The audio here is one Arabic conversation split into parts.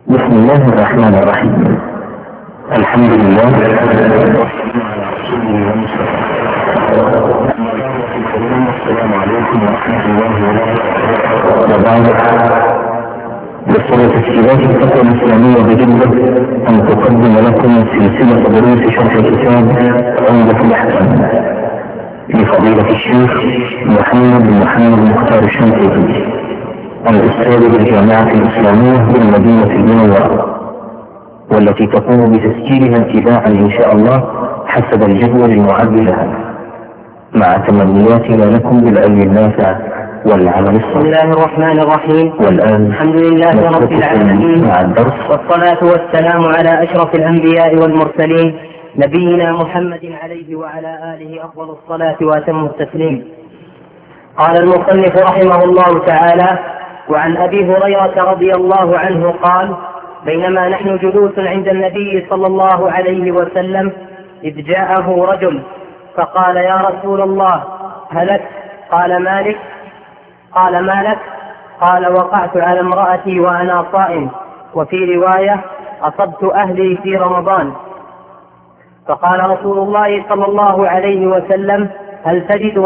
بسم الله الرحمن الرحيم. الحمد لله السلام عليكم ورحمة الله وبركاته. وبعد بصورة استجابة الفتوى الإسلامية بجدة أن تقدم لكم سلسلة دروس شرح الكتاب عمدة الأحكام لفضيلة الشيخ محمد مختار الشنقيطي الأستاذ بالجامعة الإسلامية بالمدينة المنورة، والتي تقوم بتسجيلها اتباعا إن شاء الله حسب الجدول المعد لها، مع تمنياتنا لكم بالعلم النافع والعمل الصالح. بسم الله الرحمن الرحيم. والآن الحمد لله رب العالمين، مع الدرس، والصلاة والسلام على أشرف الأنبياء والمرسلين نبينا محمد عليه وعلى آله أفضل الصلاة وأتم التسليم. قال المصنف رحمه الله تعالى: وعن أبي هريرة رضي الله عنه قال: بينما نحن جلوس عند النبي صلى الله عليه وسلم إذ جاءه رجل فقال: يا رسول الله هلكت. قال: ما لك؟ قال: وقعت على امرأتي وأنا صائم، وفي رواية: أصبت أهلي في رمضان. فقال رسول الله صلى الله عليه وسلم: هل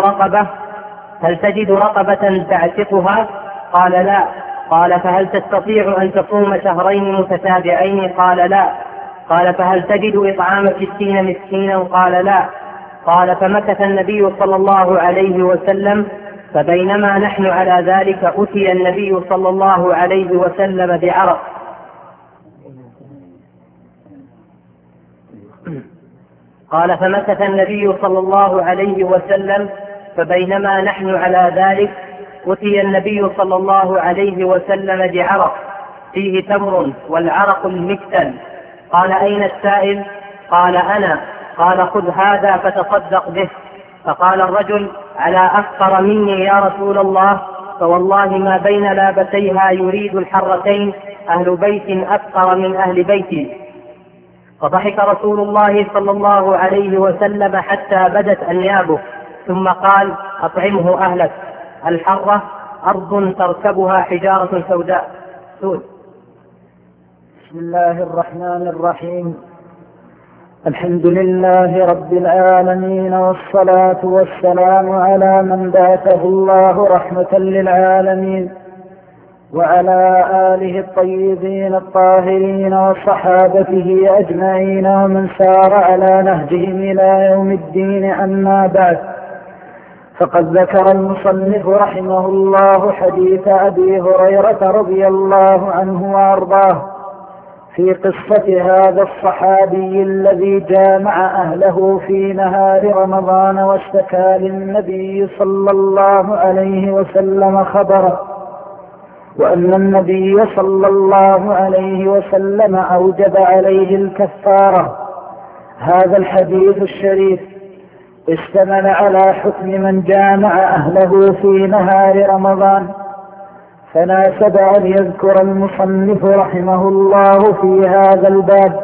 تجد رقبة تعتقها؟ قال: لا. قال: فهل تستطيع أن تصوم شهرين متتابعين؟ قال: لا. قال: فهل تجد إطعام 60 مسكينا؟ قال: لا. قال: فمكث النبي صلى الله عليه وسلم، فبينما نحن على ذلك أتي النبي صلى الله عليه وسلم بعرق. قال: فمكث النبي صلى الله عليه وسلم، فبينما نحن على ذلك أتي النبي صلى الله عليه وسلم بعرق فيه تمر والعرق المكتل. قال: أين السائل؟ قال: أنا. قال: خذ هذا فتصدق به. فقال الرجل: على أفقر مني يا رسول الله، فوالله ما بين لابتيها يريد الحرتين أهل بيت أفقر من أهل بيتي. فضحك رسول الله صلى الله عليه وسلم حتى بدت أنيابه، ثم قال: أطعمه أهلك. الحرة أرض تركبها حجارة سوداء. بسم الله الرحمن الرحيم. الحمد لله رب العالمين، والصلاة والسلام على من بعثه الله رحمة للعالمين، وعلى آله الطيبين الطاهرين وصحابته أجمعين ومن سار على نهجهم إلى يوم الدين. أما بعد، فقد ذكر المصنف رحمه الله حديث أبي هريرة رضي الله عنه وأرضاه في قصة هذا الصحابي الذي جامع أهله في نهار رمضان واشتكى للنبي صلى الله عليه وسلم خبره، وأن النبي صلى الله عليه وسلم أوجب عليه الكفارة. هذا الحديث الشريف اشتمل على حكم من جامع أهله في نهار رمضان، فناسب أن يذكر المصنف رحمه الله في هذا الباب.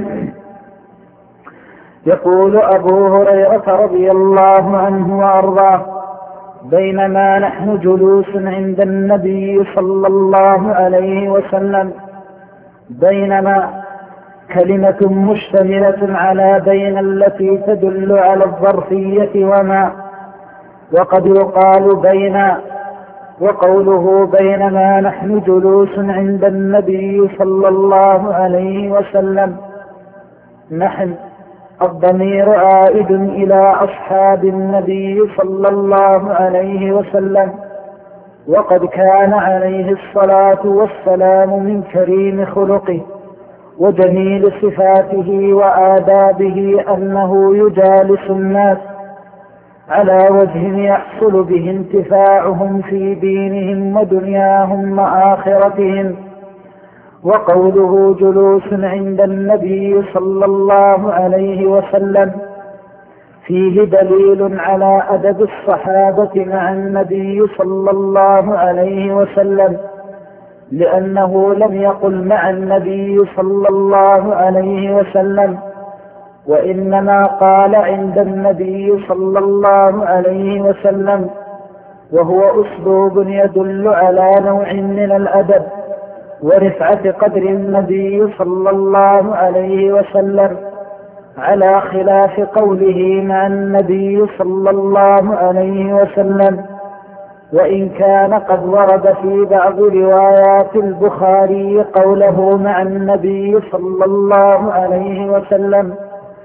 يقول أبو هريرة رضي الله عنه وأرضاه: بينما نحن جلوس عند النبي صلى الله عليه وسلم. بينما كلمة مشتملة على بين التي تدل على الظرفية وما، وقد يقال بين. وقوله بينما نحن جلوس عند النبي صلى الله عليه وسلم، نحن الضمير عائد إلى أصحاب النبي صلى الله عليه وسلم، وقد كان عليه الصلاة والسلام من كريم خلقه وجميل صفاته وآدابه أنه يجالس الناس على وجه يحصل به انتفاعهم في دينهم ودنياهم وآخرتهم. وقوله جلوس عند النبي صلى الله عليه وسلم فيه دليل على أدب الصحابة مع النبي صلى الله عليه وسلم، لأنه لم يقل مع النبي صلى الله عليه وسلم، وإنما قال عند النبي صلى الله عليه وسلم، وهو أسلوب يدل على نوع من الأدب ورفعة قدر النبي صلى الله عليه وسلم، على خلاف قوله مع النبي صلى الله عليه وسلم. وإن كان قد ورد في بعض روايات البخاري قوله مع النبي صلى الله عليه وسلم،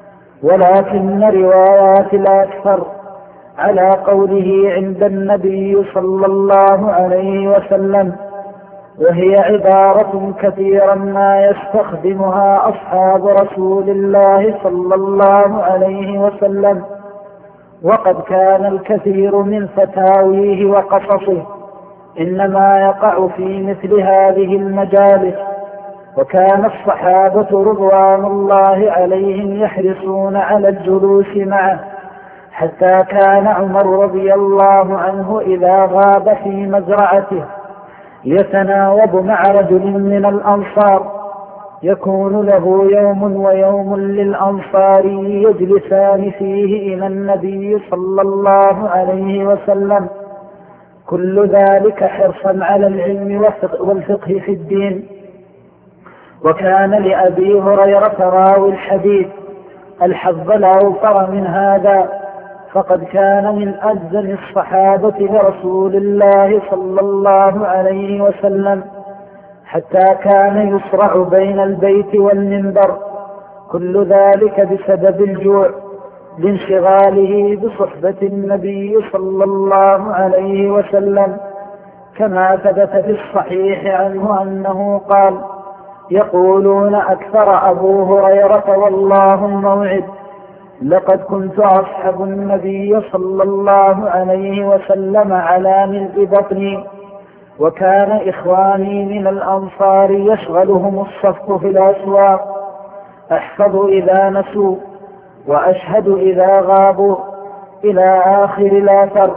ولكن روايات الأكثر على قوله عند النبي صلى الله عليه وسلم، وهي عبارة كثيرا ما يستخدمها أصحاب رسول الله صلى الله عليه وسلم. وقد كان الكثير من فتاويه وقصصه إنما يقع في مثل هذه المجالس، وكان الصحابة رضوان الله عليهم يحرصون على الجلوس معه، حتى كان عمر رضي الله عنه إذا غاب في مزرعته يتناوب مع رجل من الأنصار، يكون له يوم ويوم للأنصاري يجلسان فيه إلى النبي صلى الله عليه وسلم، كل ذلك حرصا على العلم والفقه في الدين. وكان لأبي هريرة راوي الحديث الحظ الأوفر من هذا، فقد كان من أجزل الصحابة لرسول الله صلى الله عليه وسلم، حتى كان يصرع بين البيت والمنبر، كل ذلك بسبب الجوع لانشغاله بصحبة النبي صلى الله عليه وسلم، كما ثبت في الصحيح عنه أنه قال: يقولون أكثر أبو هريرة والله الموعد، لقد كنت أصحب النبي صلى الله عليه وسلم على ملء بطني، وكان إخواني من الأنصار يشغلهم الصفق في الأسواق، أحفظ إذا نسوا وأشهد إذا غابوا، إلى آخر الآثر.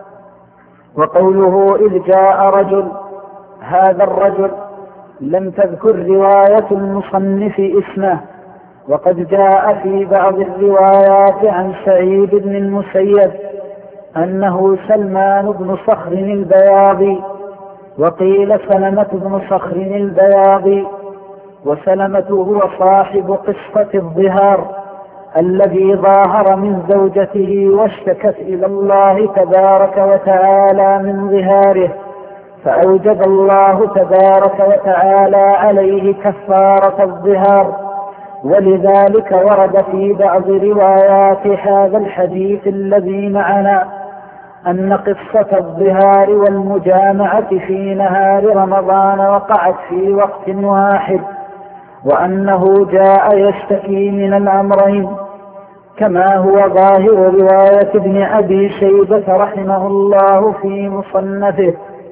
وقوله إذ جاء رجل، هذا الرجل لم تذكر رواية المصنف اسمه، وقد جاء في بعض الروايات عن سعيد بن المسيب أنه سلمان بن صخر البياضي، وقيل سلمة بن صخر البياضي. وسلمة هو صاحب قصة الظهار الذي ظاهر من زوجته واشتكت إلى الله تبارك وتعالى من ظهاره، فأوجب الله تبارك وتعالى عليه كفارة الظهار. ولذلك ورد في بعض روايات هذا الحديث الذي معنا أن قصة الظهار والمجامعة في نهار رمضان وقعت في وقت واحد، وأنه جاء يشتكي من الأمرين، كما هو ظاهر رواية ابن أبي شيبة رحمه الله في مصنفه.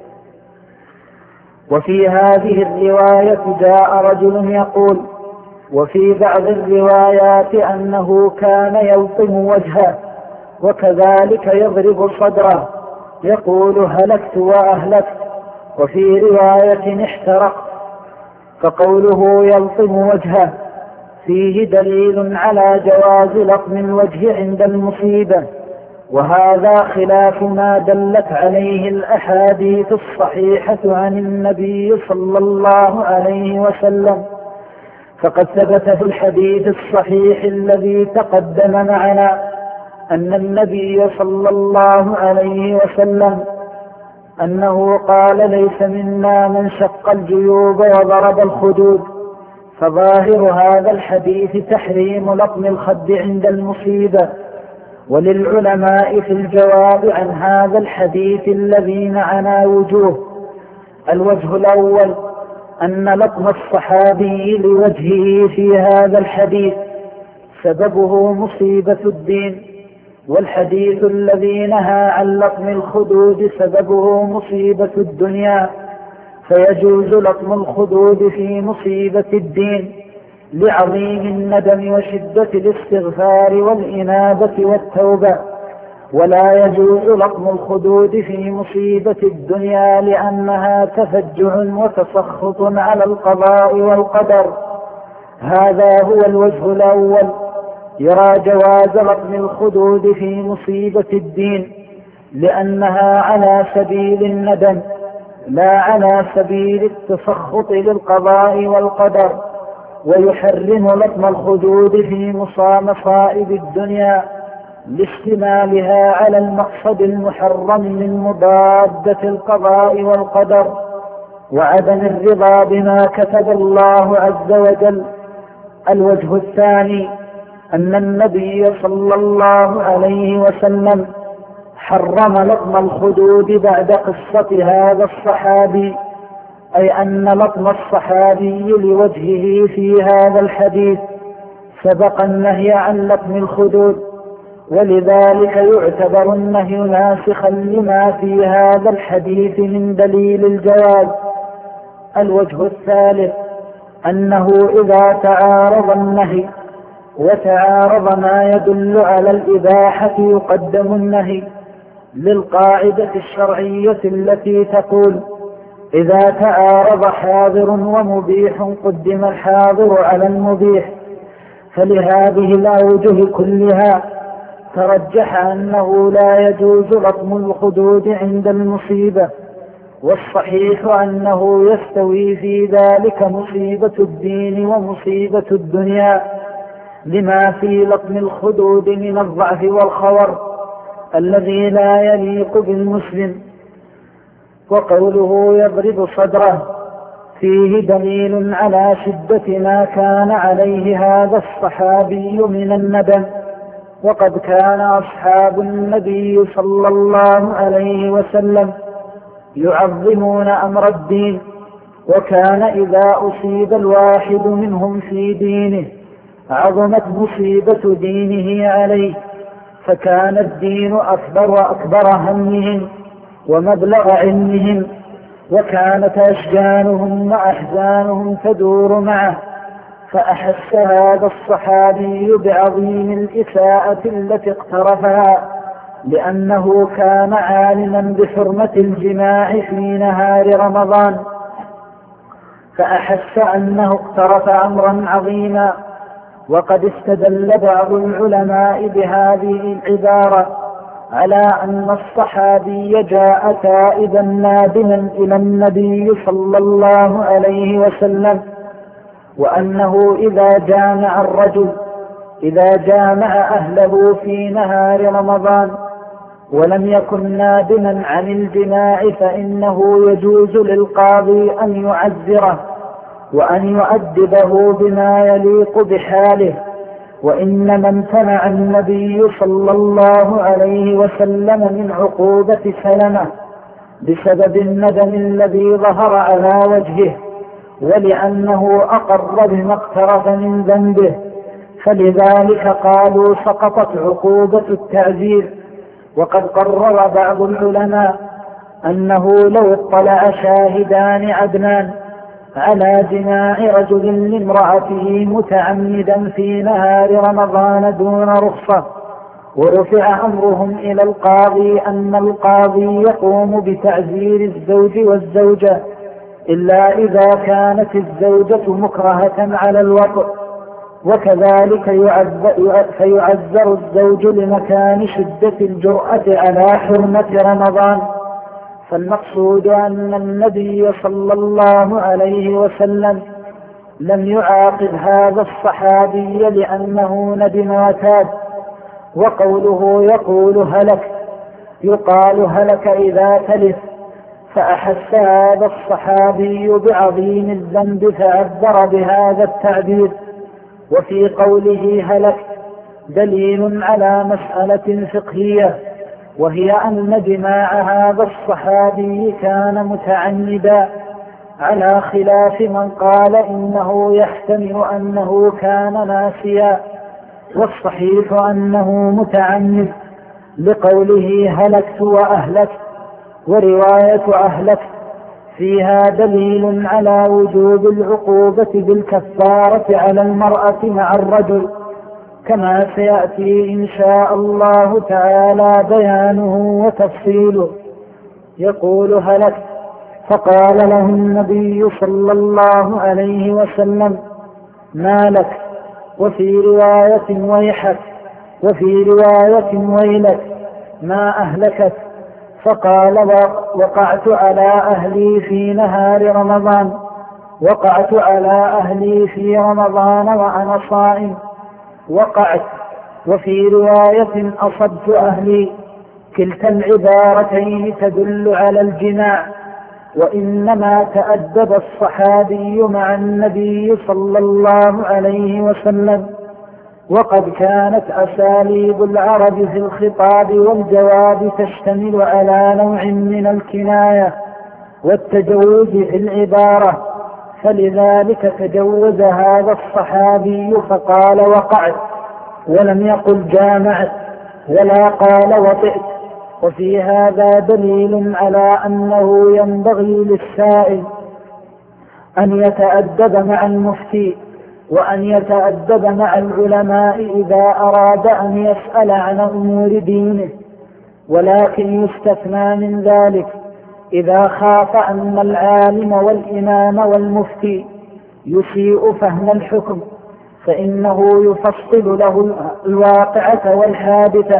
وفي هذه الرواية جاء رجل يقول، وفي بعض الروايات أنه كان يلطم وجهه وكذلك يضرب صدره يقول هلكت وأهلكت، وفي رواية احترقت. فقوله يلطم وجهه فيه دليل على جواز لطم الوجه عند المصيبة، وهذا خلاف ما دلت عليه الأحاديث الصحيحة عن النبي صلى الله عليه وسلم. فقد ثبت في الحديث الصحيح الذي تقدم معنا أن النبي صلى الله عليه وسلم أنه قال: ليس منا من شق الجيوب وضرب الخدود. فظاهر هذا الحديث تحريم لطم الخد عند المصيبة. وللعلماء في الجواب عن هذا الحديث الذي معنا وجوه. الوجه الأول أن لطم الصحابي لوجهه في هذا الحديث سببه مصيبة الدين، والحديث الذي نهى عن لطم الخدود سببه مصيبة الدنيا، فيجوز لطم الخدود في مصيبة الدين لعظيم الندم وشدة الاستغفار والإنابة والتوبة، ولا يجوز لطم الخدود في مصيبة الدنيا لأنها تفجع وتسخط على القضاء والقدر. هذا هو الوجه الأول، يرى جواز لطم الخدود في مصيبة الدين لأنها على سبيل الندم، لا على سبيل التسخط للقضاء والقدر، ويحرم لطم الخدود في مصائب الدنيا لاشتمالها على المقصد المحرم من مضادة القضاء والقدر وعدم الرضا بما كتب الله عز وجل. الوجه الثاني أن النبي صلى الله عليه وسلم حرم لطم الخدود بعد قصة هذا الصحابي، أي أن لطم الصحابي لوجهه في هذا الحديث سبق النهي عن لطم الخدود، ولذلك يعتبر النهي ناسخا لما في هذا الحديث من دليل الجواز. الوجه الثالث أنه إذا تعارض النهي وتعارض ما يدل على الإباحة يقدم النهي، للقاعدة الشرعية التي تقول إذا تعارض حاضر ومبيح قدم الحاضر على المبيح. فلهذه الأوجه كلها ترجح أنه لا يجوز لطم الخدود عند المصيبة، والصحيح أنه يستوي في ذلك مصيبة الدين ومصيبة الدنيا، لما في لطم الخدود من الضعف والخور الذي لا يليق بالمسلم. وقوله يضرب صدره فيه دليل على شدة ما كان عليه هذا الصحابي من الندم، وقد كان أصحاب النبي صلى الله عليه وسلم يعظمون أمر الدين، وكان إذا أصيب الواحد منهم في دينه عظمت مصيبة دينه عليه، فكان الدين أكبر همهم ومبلغ علمهم، وكانت أشجانهم وأحزانهم تدور معه. فأحس هذا الصحابي بعظيم الإساءة التي اقترفها، لأنه كان عالما بحرمة الجماع في نهار رمضان، فأحس أنه اقترف أمرا عظيما. وقد استدل بعض العلماء بهذه العبارة على أن الصحابي جاء تائبا نادما إلى النبي صلى الله عليه وسلم، وأنه إذا جامع أهله في نهار رمضان ولم يكن نادما عن الجماع فإنه يجوز للقاضي أن يعذره وأن يؤدبه بما يليق بحاله. وإنما امتنع النبي صلى الله عليه وسلم من عقوبة سلمة بسبب الندم الذي ظهر على وجهه، ولأنه أقر بما اقترف من ذنبه، فلذلك قالوا سقطت عقوبة التعزير. وقد قرر بعض العلماء أنه لو اطلع شاهدان عدنان على جماع رجل لامرأته متعمدا في نهار رمضان دون رخصة ورفع أمرهم إلى القاضي أن القاضي يقوم بتعزير الزوج والزوجة إلا إذا كانت الزوجة مكرهة على الوطء، وكذلك فيعذر الزوج لمكان شدة الجرأة على حرمة رمضان. فالمقصود أن النبي صلى الله عليه وسلم لم يعاقب هذا الصحابي لأنه ندم وتاب. وقوله يقال هلك إذا تلف، فأحس هذا الصحابي بعظيم الذنب فعبر بهذا التعبير. وفي قوله هلك دليل على مسألة فقهية، وهي أن جماع هذا الصحابي كان متعمدا، على خلاف من قال إنه يحتمل أنه كان ناسيا، والصحيح أنه متعمد لقوله هلكت وأهلكت. ورواية أهلكت فيها دليل على وجوب العقوبة بالكفارة على المرأة مع الرجل، كما سيأتي إن شاء الله تعالى بيانه وتفصيله. يقول هلكت، فقال له النبي صلى الله عليه وسلم ما لك، وفي رواية ويحك، وفي رواية ويلك، ما أهلكت. فقال وقعت على أهلي في نهار رمضان، وقعت على أهلي في رمضان وأنا صائم، وقعت. وفي رواية أصبت أهلي. كلتا العبارتين تدل على الجماع. وإنما تأدب الصحابي مع النبي صلى الله عليه وسلم، وقد كانت أساليب العرب في الخطاب والجواب تشتمل على نوع من الكناية والتجوز في العبارة، فلذلك تجوز هذا الصحابي فقال وقعت، ولم يقل جامعت، ولا قال وطئت. وفي هذا دليل على أنه ينبغي للسائل أن يتأدب مع المفتي، وأن يتأدب مع العلماء إذا أراد أن يسأل عن أمور دينه، ولكن يستثنى من ذلك إذا خاف أن العالم والإمام والمفتي يسيء فهم الحكم، فإنه يفصل له الواقعة والحادثة،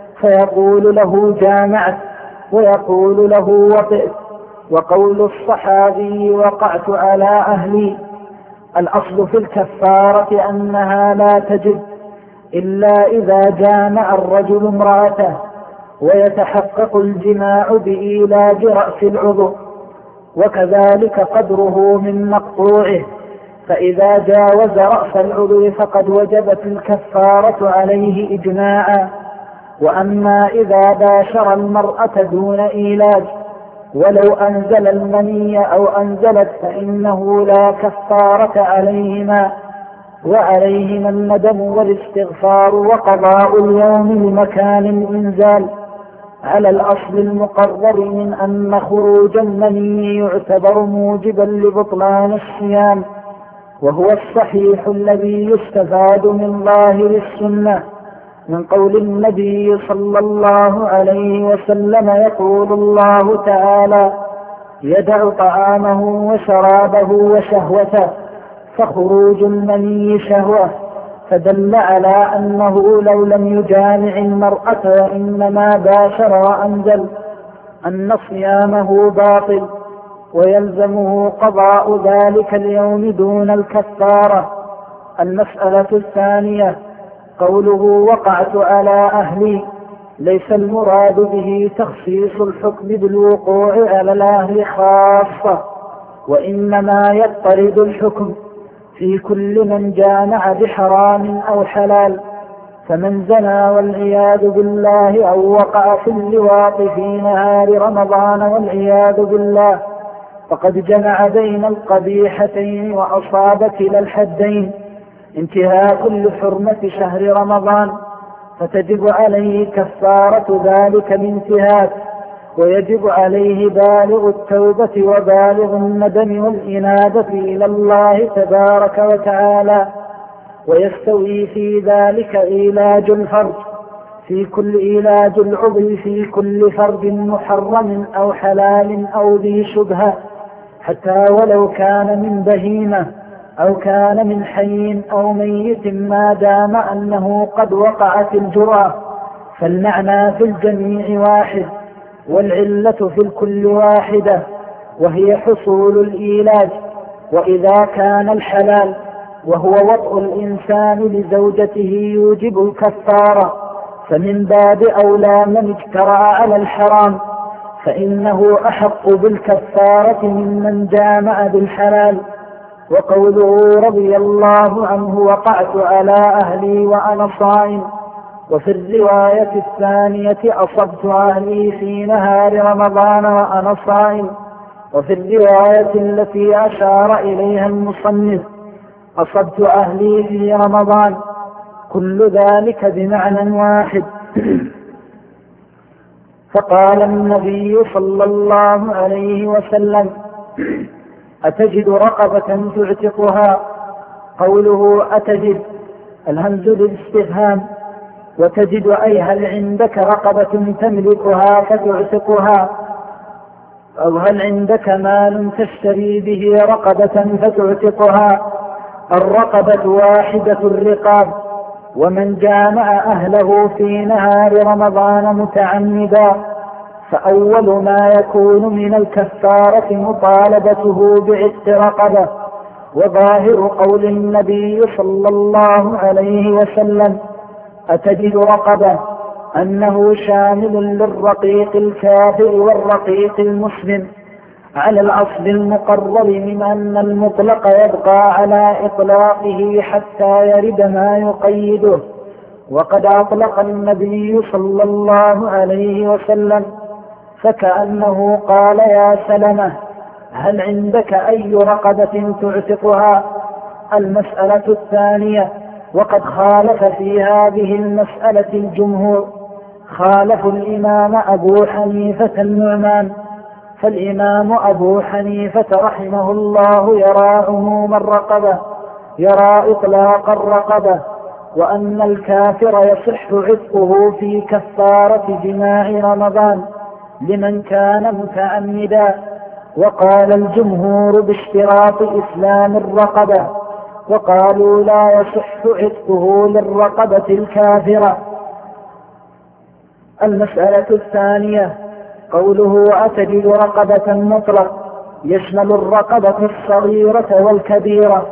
فيقول له جامعت، ويقول له وطئت. وقول الصحابي وقعت على أهلي، الأصل في الكفارة أنها لا تجب إلا إذا جامع الرجل امرأته ويتحقق الجماع بإيلاج رأس العضو، وكذلك قدره من مقطوعه، فإذا جاوز رأس العضو فقد وجبت الكفارة عليه إجماعا. وأما إذا باشر المرأة دون إيلاج ولو أنزل المني أو أنزلت فإنه لا كفارة عليهما، وعليهما الندم والاستغفار وقضاء اليوم لمكان الإنزال، على الأصل المقرر من أن خروج المني يعتبر موجبا لبطلان الصيام، وهو الصحيح الذي يستفاد من ظاهر السنة من قول النبي صلى الله عليه وسلم يقول الله تعالى يدع طعامه وشرابه وشهوته، فخروج المني شهوة، فدل على أنه لو لم يجامع المرأة وإنما باشر وأنزل أن صيامه باطل، ويلزمه قضاء ذلك اليوم دون الكفارة. المسألة الثانية قوله وقعت على أهلي، ليس المراد به تخصيص الحكم بالوقوع على الأهل خاصة، وإنما يضطرد الحكم في كل من جامع بحرام أو حلال، فمن زنى والعياذ بالله أو وقع في اللواط في نهار رمضان والعياذ بالله فقد جمع بين القبيحتين وأصاب كلا الحدين انتهاء لحرمة شهر رمضان، فتجب عليه كفارة ذلك الانتهاك، ويجب عليه بالغ التوبة وبالغ الندم والإنابة إلى الله تبارك وتعالى. ويستوي في ذلك علاج الفرج في كل علاج العضو في كل فرج محرم أو حلال أو ذي شبهة، حتى ولو كان من بهيمة أو كان من حي أو ميت، ما دام أنه قد وقعت الجرأة، فالمعنى في الجميع واحد، والعلة في الكل واحدة، وهي حصول الإيلاج. وإذا كان الحلال وهو وطء الإنسان لزوجته يوجب الكفارة، فمن باب أولى من اجترأ على الحرام، فإنه أحق بالكفارة ممن جامع بالحلال. وقوله رضي الله عنه وقعت على أهلي وأنا صائم، وفي الرواية الثانية أصبت أهلي في نهار رمضان وأنا صائم، وفي الرواية التي أشار إليها المصنف أصبت أهلي في رمضان، كل ذلك بمعنى واحد. فقال النبي صلى الله عليه وسلم أتجد رقبة تعتقها؟ قوله أتجد الهمز للاستفهام، وتجد أي هل عندك رقبة تملكها فتعتقها، أو هل عندك مال تشتري به رقبة فتعتقها. الرقبة واحدة الرقاب. ومن جامع أهله في نهار رمضان متعمدا فأول ما يكون من الكفارة مطالبته بعتق رقبة. وظاهر قول النبي صلى الله عليه وسلم أتجد رقبة أنه شامل للرقيق الكافر والرقيق المسلم على الأصل المقرر من أن المطلق يبقى على إطلاقه حتى يرد ما يقيده. وقد أطلق النبي صلى الله عليه وسلم فكأنه قال يا سلمة هل عندك أي رقبة تعتقها؟ المسألة الثانية. وقد خالف في هذه المسألة الجمهور، خالف الإمام أبو حنيفة النعمان. فالإمام أبو حنيفة رحمه الله يرى عموم الرقبة، يرى إطلاق الرقبة، وأن الكافر يصح عتقه في كفارة جماع رمضان لمن كان متعمدا. وقال الجمهور باشتراط إسلام الرقبة، وقالوا لا يصح عتقه للرقبة الكافرة. المسألة الثانية قوله أتجد رقبة مطلق يشمل الرقبة الصغيرة والكبيرة.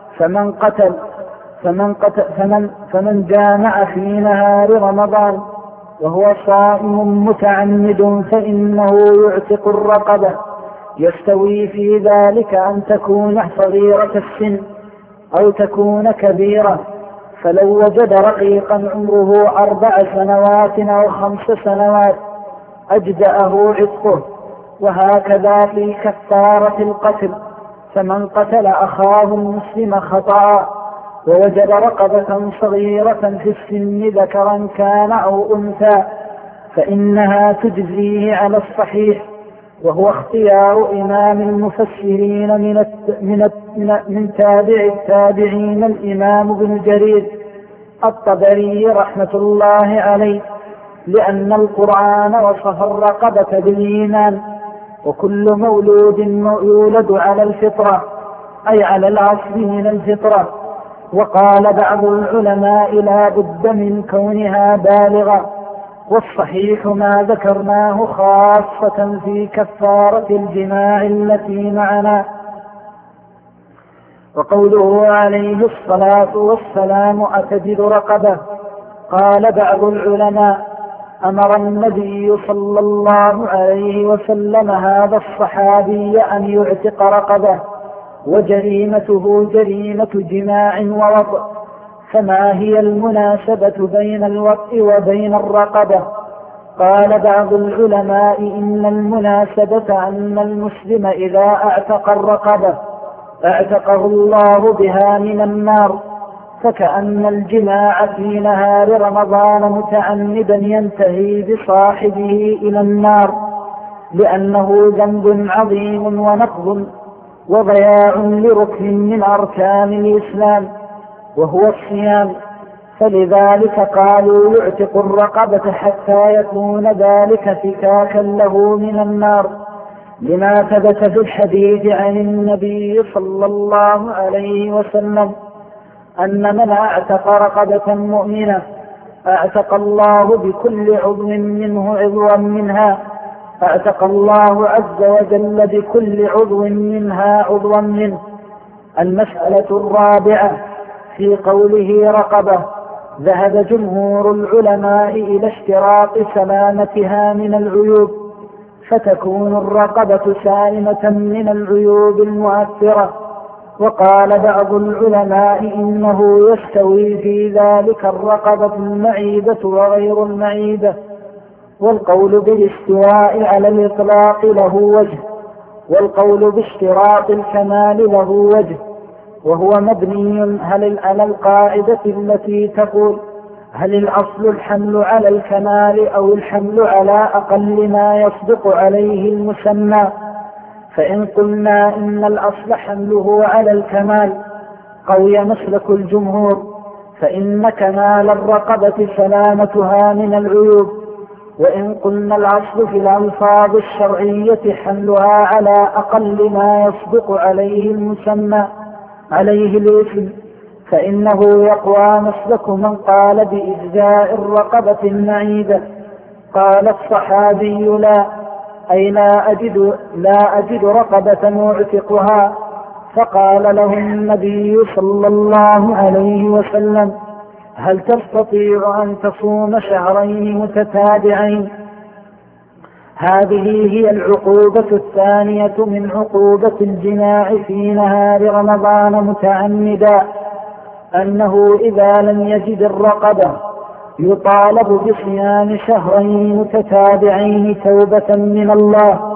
فمن جامع في نهار رمضان وهو صائم متعمد فإنه يعتق الرقبة. يستوي في ذلك أن تكون صغيرة السن أو تكون كبيرة. فلو وجد رقيقا عمره 4 سنوات أو 5 سنوات أجزأه عتقه. وهكذا في كفارة القتل. فمن قتل أخاه المسلم خطأ ووجد رقبة صغيرة في السن ذكرا كان أو أنثى فإنها تجزيه على الصحيح، وهو اختيار إمام المفسرين من تابع التابعين الإمام ابن جرير الطبري رحمة الله عليه، لأن القرآن وصف الرقبة بالإيمان. وكل مولود يولد على الفطرة أي على الأصل من الفطرة. وقال بعض العلماء لا بد من كونها بالغة، والصحيح ما ذكرناه خاصة في كفارة الجماع التي معنا. وقوله عليه الصلاة والسلام أتجد رقبة، قال بعض العلماء أمر النبي صلى الله عليه وسلم هذا الصحابي أن يعتق رقبة، وجريمته جريمة جماع ووطء. فما هي المناسبة بين الوطء وبين الرقبة؟ قال بعض العلماء إن المناسبة أن المسلم إذا اعتق الرقبة اعتقه الله بها من النار، فكأن الجماع في نهار رمضان متعمدا ينتهي بصاحبه إلى النار، لأنه ذنب عظيم ونقض وضياع لركن من أركان الإسلام وهو الصيام. فلذلك قالوا يعتق الرقبة حتى يكون ذلك فكاكا له من النار، لما ثبت في الحديث عن النبي صلى الله عليه وسلم أن من اعتق رقبة مؤمنة اعتق الله بكل عضو منه عضوا منها، اعتق الله عز وجل بكل عضو منها عضوا منه. المسألة الرابعة في قوله رقبة، ذهب جمهور العلماء إلى اشتراط سلامتها من العيوب، فتكون الرقبة سالمة من العيوب المؤثرة. وقال بعض العلماء إنه يستوي في ذلك الرقبة المعيبة وغير المعيبة. والقول بالاستواء على الإطلاق له وجه، والقول باشتراط الكمال له وجه، وهو مبني على القاعدة التي تقول هل الأصل الحمل على الكمال أو الحمل على أقل ما يصدق عليه المسمى؟ فإن قلنا إن الأصل حمله على الكمال قوي مسلك الجمهور، فإن كمال الرقبة سلامتها من العيوب. وإن قلنا الأصل في الألفاظ الشرعية حملها على أقل ما يصدق عليه المسمى عليه الاسم، فإنه يقوى مسلك من قال بإجزاء الرقبة المعيبة. قال الصحابي: لا، أي لا أجد رقبة أعتقها. فقال له النبي صلى الله عليه وسلم: هل تستطيع أن تصوم شهرين متتابعين؟ هذه هي العقوبة الثانية من عقوبة الجماع في نهار رمضان متعمدا، أنه إذا لم يجد الرقبة يطالب بصيام شهرين متتابعين توبة من الله.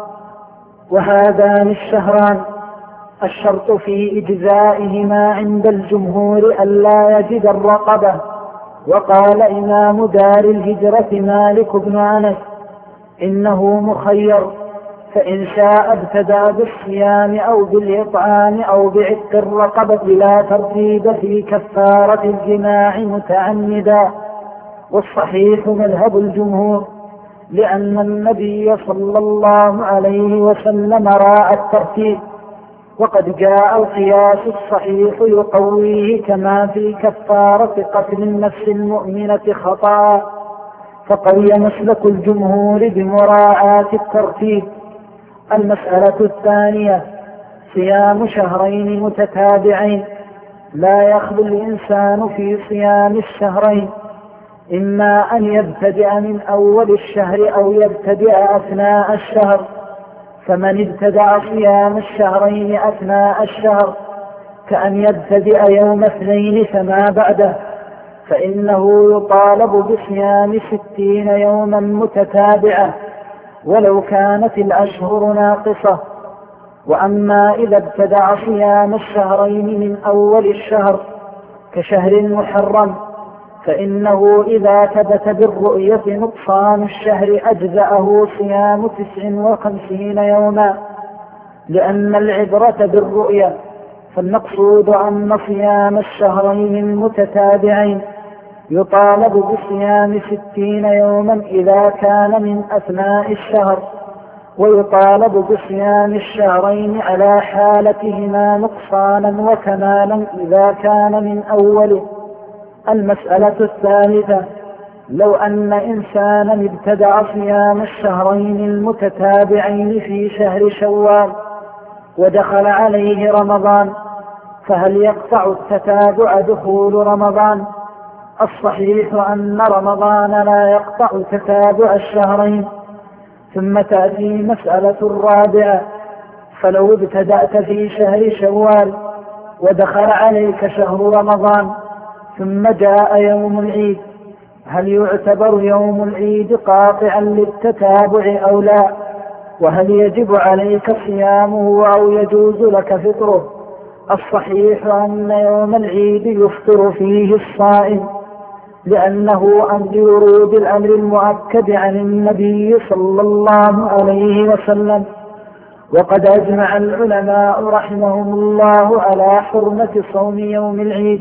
وهذان الشهران الشرط في إجزائهما عند الجمهور ألا يجد الرقبة. وقال إمام دار الهجرة مالك بن أنس: إنه مخير، فإن شاء ابتدأ بالصيام أو بالإطعام أو بعتق الرقبة لا ترتيب في كفارة الجماع متعمدا. والصحيح مذهب الجمهور، لأن النبي صلى الله عليه وسلم راعى الترتيب، وقد جاء القياس الصحيح يقويه كما في كفارة قتل النفس المؤمنة خطأ. فقوي مسلك الجمهور بمراعاة الترتيب. المسألة الثانية: صيام شهرين متتابعين. لا يخلو الإنسان في صيام الشهرين، إما أن يبتدئ من أول الشهر أو يبتدئ أثناء الشهر. فمن ابتدأ صيام الشهرين أثناء الشهر كأن يبتدئ يوم اثنين فما بعده، فإنه يطالب بصيام 60 يوما متتابعة ولو كانت الأشهر ناقصة. وأما إذا ابتدأ صيام الشهرين من أول الشهر كشهر المحرم، فإنه إذا ثبت بالرؤية نقصان الشهر أجزأه صيام 59 يوما، لأن العبرة بالرؤية. فالمقصود أن صيام الشهرين المتتابعين يطالب بصيام 60 يوما إذا كان من أثناء الشهر، ويطالب بصيام الشهرين على حالتهما نقصانا وكمالا إذا كان من أوله. المسألة الثالثة: لو أن إنسانا ابتدأ صيام الشهرين المتتابعين في شهر شوال ودخل عليه رمضان، فهل يقطع التتابع دخول رمضان؟ الصحيح أن رمضان لا يقطع تتابع الشهرين. ثم تأتي مسألة الرابعة: فلو ابتدأت في شهر شوال ودخل عليك شهر رمضان ثم جاء يوم العيد، هل يعتبر يوم العيد قاطعا للتتابع أو لا؟ وهل يجب عليك صيامه أو يجوز لك فطره؟ الصحيح أن يوم العيد يفطر فيه الصائم، لأنه عن ورود الأمر المؤكد عن النبي صلى الله عليه وسلم. وقد أجمع العلماء رحمهم الله على حرمة صوم يوم العيد.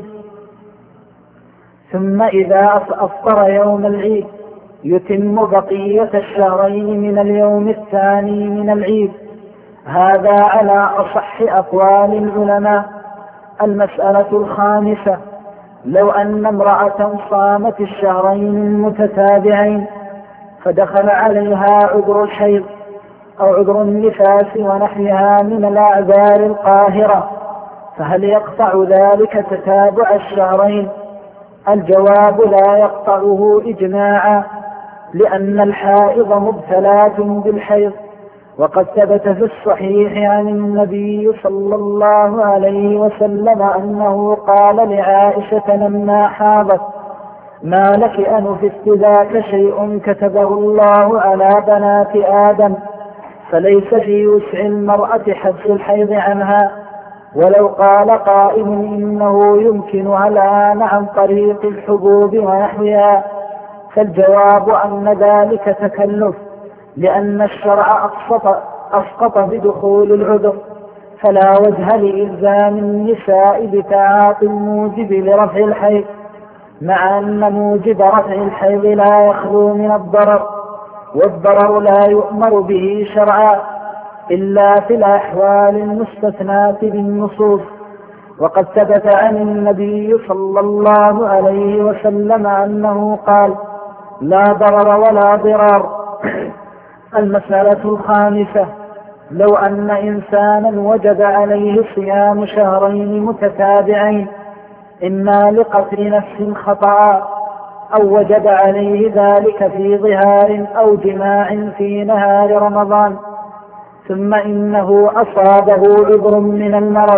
ثم إذا أفطر يوم العيد يتم بقية الشهرين من اليوم الثاني من العيد. هذا على أصح أقوال العلماء. المسألة الخامسة: لو أن امرأة صامت الشهرين المتتابعين فدخل عليها عذر الحيض أو عذر النفاس ونحوها من الأعذار القاهرة، فهل يقطع ذلك تتابع الشهرين؟ الجواب: لا يقطعه إجماعا، لأن الحائض مبتلات بالحيض. وقد ثبت في الصحيح عن النبي صلى الله عليه وسلم أنه قال لعائشة لما حاضت: ما لك أنفست ذاك شيء كتبه الله على بنات آدم، فليس في وسع المرأة حبس الحيض عنها. ولو قال قائل إنه يمكنها الآن عن طريق الحبوب ونحوها، فالجواب أن ذلك تكلف، لأن الشرع أسقط بدخول العذر، فلا وجه لإلزام النساء بتعاطي الموجب لرفع الحيض، مع أن موجب رفع الحيض لا يخلو من الضرر، والضرر لا يؤمر به شرعا إلا في الأحوال المستثناة بالنصوص. وقد ثبت عن النبي صلى الله عليه وسلم أنه قال: لا ضرر ولا ضرار. المسألة الخامسة: لو أن إنسانا وجب عليه صيام شهرين متتابعين إما لقتل نفس خطأ أو وجب عليه ذلك في ظهار أو جماع في نهار رمضان، ثم إنه أصابه عذر من المرض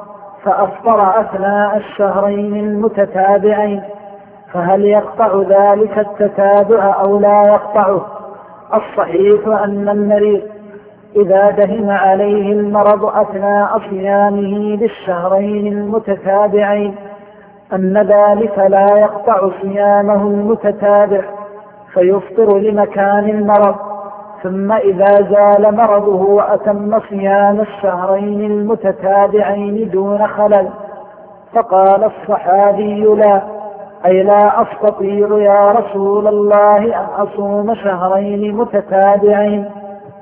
فأفطر أثناء الشهرين المتتابعين، فهل يقطع ذلك التتابع أو لا يقطعه؟ الصحيح أن المريض إذا دهم عليه المرض أثناء صيامه للشهرين المتتابعين أن ذلك لا يقطع صيامه المتتابع، فيفطر لمكان المرض، ثم إذا زال مرضه وأتم صيام الشهرين المتتابعين دون خلل. فقال الصحابي: لا، أي لا أستطيع يا رسول الله أن أصوم شهرين متتابعين.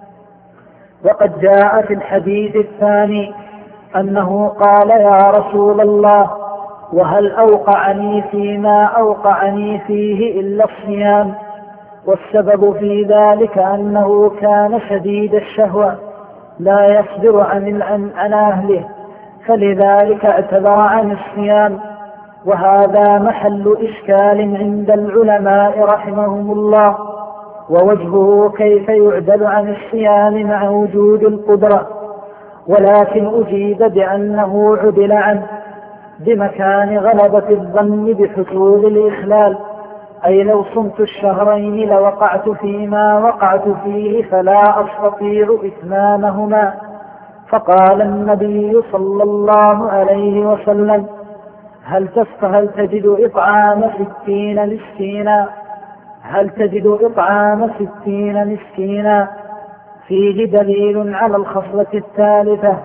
وقد جاء في الحديث الثاني أنه قال: يا رسول الله، وهل أوقعني فيما أوقعني فيه إلا الصيام؟ والسبب في ذلك أنه كان شديد الشهوة لا يصبر عن أهله، فلذلك اعتذر عن الصيام. وهذا محل إشكال عند العلماء رحمهم الله، ووجهه كيف يعدل عن الصيام مع وجود القدرة، ولكن أجيب بأنه عدل عنه بمكان غلبة الظن بحصول الإخلال، أي لو صمت الشهرين لوقعت فيما وقعت فيه فلا أستطيع إتمامهما. فقال النبي صلى الله عليه وسلم: هل تجد إطعام 60 مسكينا؟ هل تجد إطعام 60 مسكينا؟ فيه دليل على الخصلة الثالثة،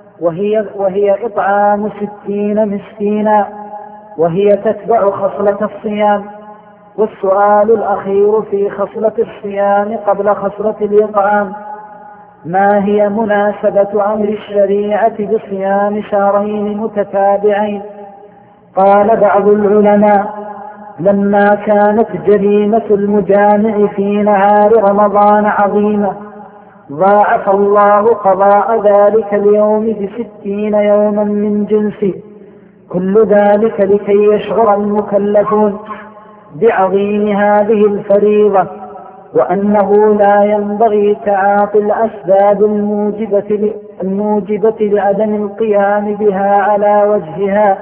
وهي إطعام 60 مسكينا، وهي تتبع خصلة الصيام. والسؤال الأخير في خصلة الصيام قبل خصلة الإطعام: ما هي مناسبة أمر الشريعة بصيام شهرين متتابعين؟ قال بعض العلماء: لما كانت جريمة المجامع في نهار رمضان عظيمة ضاعف الله قضاء ذلك اليوم ب60 يوما من جنسه، كل ذلك لكي يشعر المكلفون بعظيم هذه الفريضة، وأنه لا ينبغي تعاطي الأسباب الموجبة لعدم القيام بها على وجهها.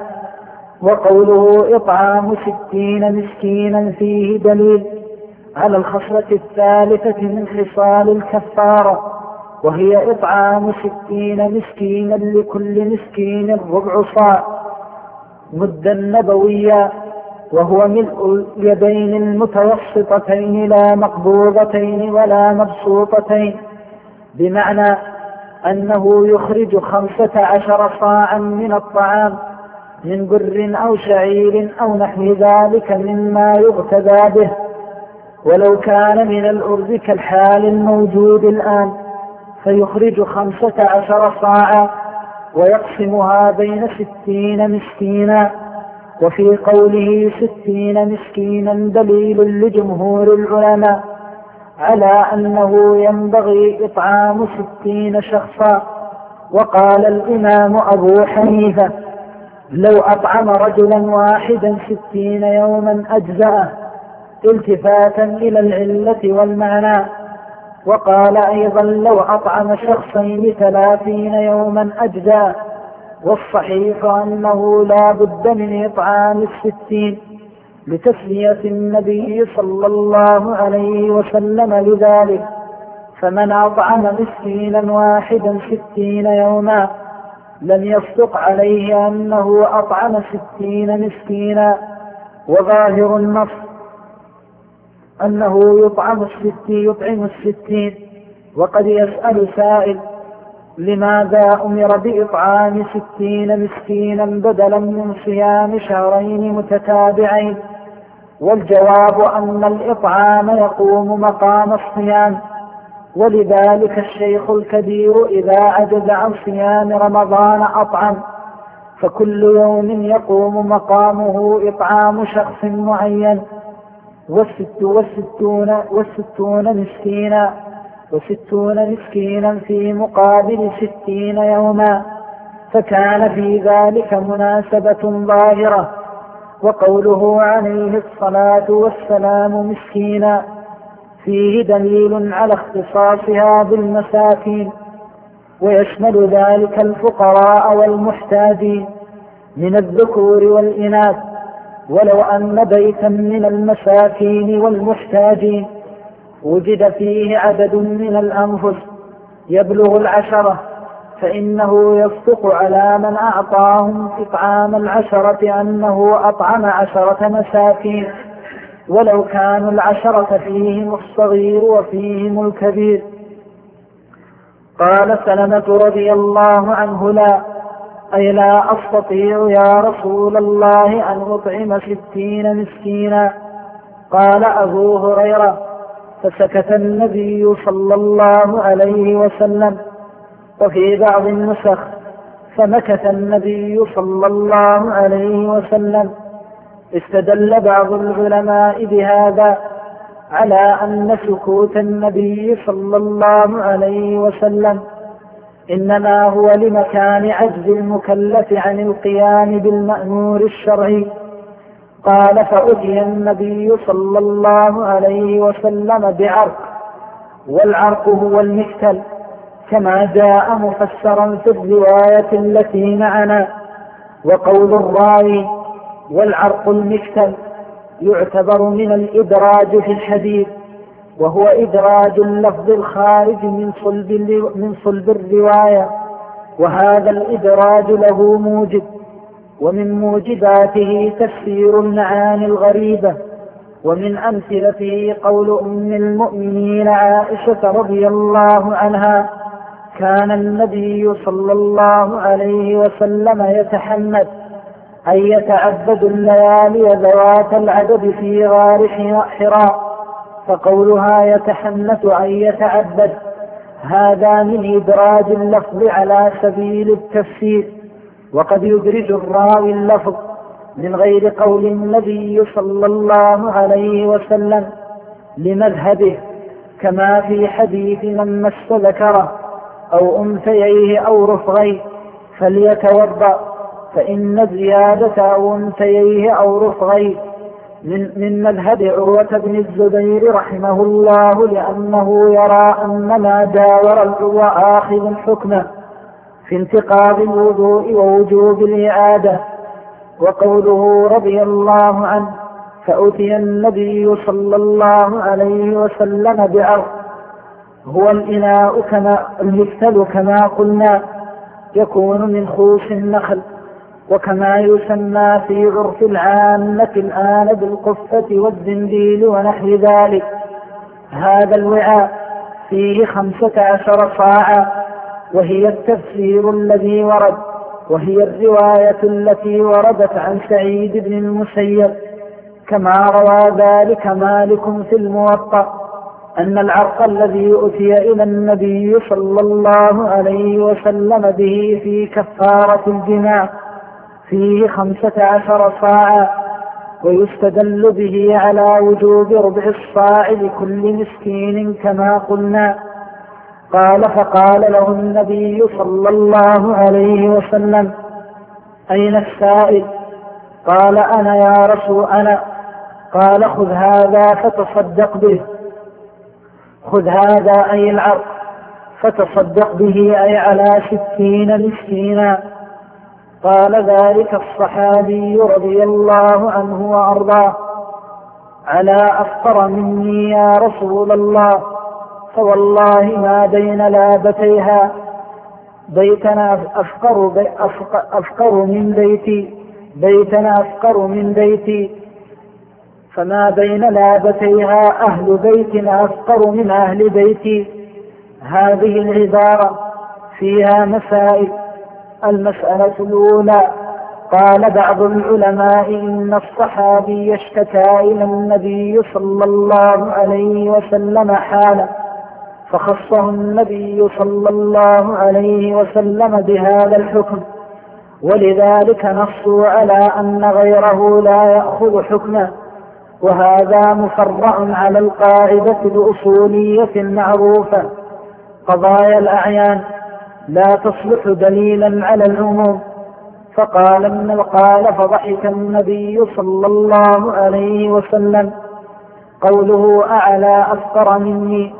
وقوله إطعام 60 مسكينا فيه دليل على الخصلة الثالثة من خصال الكفارة، وهي إطعام 60 مسكينا لكل مسكين ربع صاع مدا نبويا، وهو ملء اليدين المتوسطتين لا مقبوضتين ولا مبسوطتين، بمعنى أنه يخرج 15 صاعا من الطعام من بر أو شعير أو نحو ذلك مما يغتدى به، ولو كان من الأرز كالحال الموجود الآن فيخرج 15 صاعا ويقسمها بين 60 مسكينا. وفي قوله 60 مسكينا دليل لجمهور العلماء على أنه ينبغي إطعام 60 شخصا. وقال الإمام أبو حنيفة: لو أطعم رجلا واحدا 60 يوما أجزأه، التفاتا إلى العلة والمعنى. وقال أيضا: لو أطعم شخصين 30 يوما أجزأه، والصحيح أنه لا بد من إطعام 60 لتسلية النبي صلى الله عليه وسلم لذلك. فمن أطعم مسكينا واحدا 60 يوما لم يصدق عليه أنه أطعم 60 مسكينا، وظاهر النص أنه يطعم 60. وقد يسأل سائل: لماذا أمر بإطعام 60 مسكينا بدلا من صيام شهرين متتابعين؟ والجواب أن الإطعام يقوم مقام الصيام، ولذلك الشيخ الكبير إذا عجز عن صيام رمضان أطعم، فكل يوم يقوم مقامه إطعام شخص معين. وستون مسكينا في مقابل 60 يوما، فكان في ذلك مناسبة ظاهرة. وقوله عليه الصلاة والسلام مسكينا فيه دليل على اختصاصها بالمساكين، ويشمل ذلك الفقراء والمحتاجين من الذكور والإناث. ولو أن بيتا من المساكين والمحتاجين وجد فيه عدد من الأنفس يبلغ 10، فإنه يصدق على من أعطاهم إطعام 10 أنه أطعم 10 مساكين، ولو كانوا 10 فيهم الصغير وفيهم الكبير. قال سلمة رضي الله عنه: لا، أي لا أستطيع يا رسول الله أن أطعم 60 مسكينا. قال أبو هريرة: فسكت النبي صلى الله عليه وسلم. وفي بعض النسخ: فمكث النبي صلى الله عليه وسلم. استدل بعض العلماء بهذا على أن سكوت النبي صلى الله عليه وسلم إنما هو لمكان عجز المكلف عن القيام بالمأمور الشرعي. قال: فأتي النبي صلى الله عليه وسلم بعرق، والعرق هو المكتل كما جاء مفسرا في الرواية التي معنا. وقول الراوي والعرق المكتل يعتبر من الإدراج في الحديث، وهو إدراج اللفظ الخارج من صلب الرواية، وهذا الإدراج له موجب، ومن موجباته تفسير المعاني الغريبة. ومن أمثلته قول أم المؤمنين عائشة رضي الله عنها: كان النبي صلى الله عليه وسلم يتحنث أن يتعبد الليالي ذوات العدد في غار حراء. فقولها يتحنث أن يتعبد هذا من إدراج اللفظ على سبيل التفسير، وقد يدرج الراوي اللفظ من غير قول النبي صلى الله عليه وسلم لمذهبه، كما في حديث من مس ذكره أو أنثييه أو رفغيه فليتوضأ، فإن زيادة أو أنثييه أو رفغيه من مذهب عروة بن الزبير رحمه الله، لأنه يرى أن ما جاور العروة آخذ حكمه في انتقاض الوضوء ووجوب الإعادة. وقوله رضي الله عنه: فأتي النبي صلى الله عليه وسلم بعرق، هو الإناء المكتل كما قلنا، يكون من خوص النخل، وكما يسمى في عرف العامة الآن بالقفة والزنديل ونحو ذلك. هذا الوعاء فيه 15 صاعا، وهي التفسير الذي ورد، وهي الرواية التي وردت عن سعيد بن المسيب، كما روى ذلك مالك في الموطأ أن العرق الذي أتي إلى النبي صلى الله عليه وسلم به في كفارة الجماع فيه 15 صاعا، ويستدل به على وجوب ربع الصاع لكل مسكين كما قلنا. قال: فقال له النبي صلى الله عليه وسلم: أين السائل؟ قال: أنا يا رسول أنا. قال: خذ هذا فتصدق به. خذ هذا أي العرق فتصدق به، أي على 60 مسكينا. قال ذلك الصحابي رضي الله عنه وأرضاه: على أفقر مني يا رسول الله، فوالله ما بين لابتيها بيتنا أفقر من بيتي، بيتنا أفقر من بيتي، فما بين لابتيها أهل بيتنا أفقر من أهل بيتي. هذه العبارة فيها مسائل. المسألة الأولى: قال بعض العلماء إن الصحابي اشتكى إلى النبي صلى الله عليه وسلم حالا، فخصه النبي صلى الله عليه وسلم بهذا الحكم، ولذلك نصوا على أن غيره لا يأخذ حكمه. وهذا مفرع على القاعدة الأصولية المعروفة: قضايا الأعيان لا تصلح دليلا على العموم. فضحك النبي صلى الله عليه وسلم. قوله أعلى أفقر مني،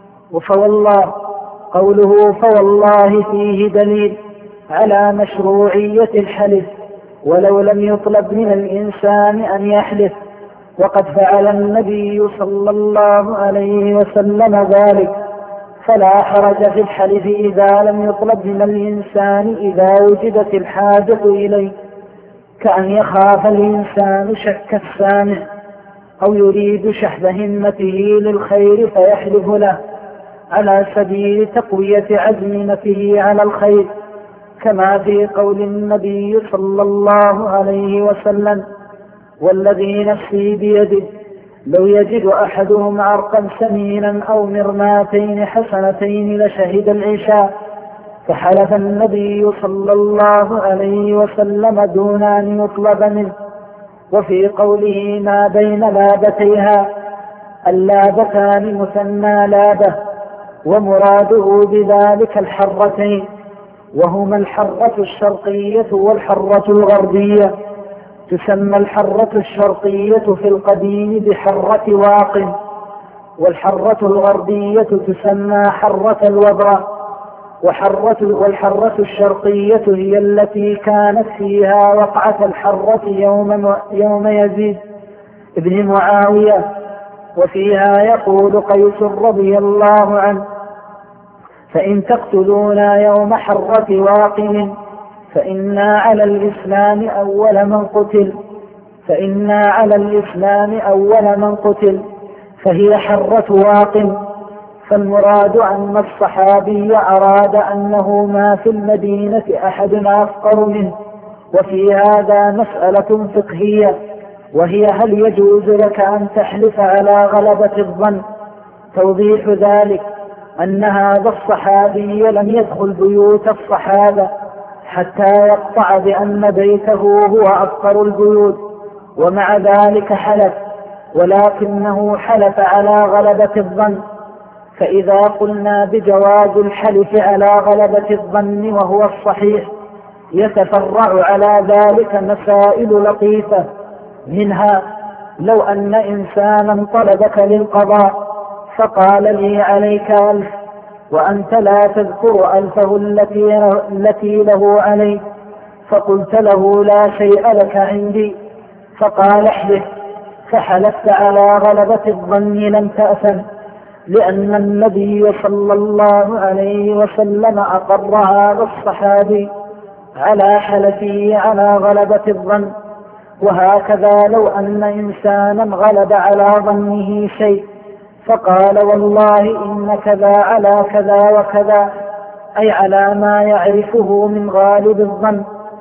قوله فوالله فيه دليل على مشروعية الحلف ولو لم يطلب من الإنسان أن يحلف، وقد فعل النبي صلى الله عليه وسلم ذلك، فلا حرج في الحلف إذا لم يطلب من الإنسان إذا وجدت الحاجة إليه، كأن يخاف الإنسان شك السامع أو يريد شحذ همته للخير فيحلف له على سبيل تقوية عزيمته على الخير، كما في قول النبي صلى الله عليه وسلم: والذي نفسي بيده لو يجد أحدهم عرقا سمينا أو مرماتين حسنتين لشهد العشاء. فحلف النبي صلى الله عليه وسلم دون أن يطلب منه. وفي قوله ما بين لابتيها، اللابتان مثنى لابة، ومراده بذلك الحرتين، وهما الحرة الشرقية والحرة الغربية. تسمى الحرة الشرقية في القديم بحرة واقم، والحرة الغربية تسمى حرة الوبرة. والحرة الشرقية هي التي كانت فيها وقعة الحرة يوم يزيد ابن معاوية. وفيها يقول قيس رضي الله عنه: فإن تقتلونا يوم حرة واقم فإنا على الإسلام أول من قتل، فهي حرة واقم. فالمراد أن الصحابي أراد أنه ما في المدينة أحد أفقر منه. وفي هذا مسألة فقهية، وهي: هل يجوز لك أن تحلف على غلبة الظن؟ توضيح ذلك أن هذا الصحابي لم يدخل بيوت الصحابة حتى يقطع بأن بيته هو أفقر البيوت، ومع ذلك حلف، ولكنه حلف على غلبة الظن. فإذا قلنا بجواز الحلف على غلبة الظن وهو الصحيح، يتفرع على ذلك مسائل لطيفة، منها: لو أن إنسانا طلبك للقضاء فقال لي عليك 1000 وأنت لا تذكر 1000 التي له عليك، فقلت له لا شيء لك عندي، فقال احلف، فحلفت على غلبة الظن لم تأثم، لأن النبي صلى الله عليه وسلم أقر هذا الصحابي على حلفه على غلبة الظن. وهكذا لو أن إنسانا غلب على ظنه شيء فقال والله إن كذا على كذا وكذا، أي على ما يعرفه من غالب الظن،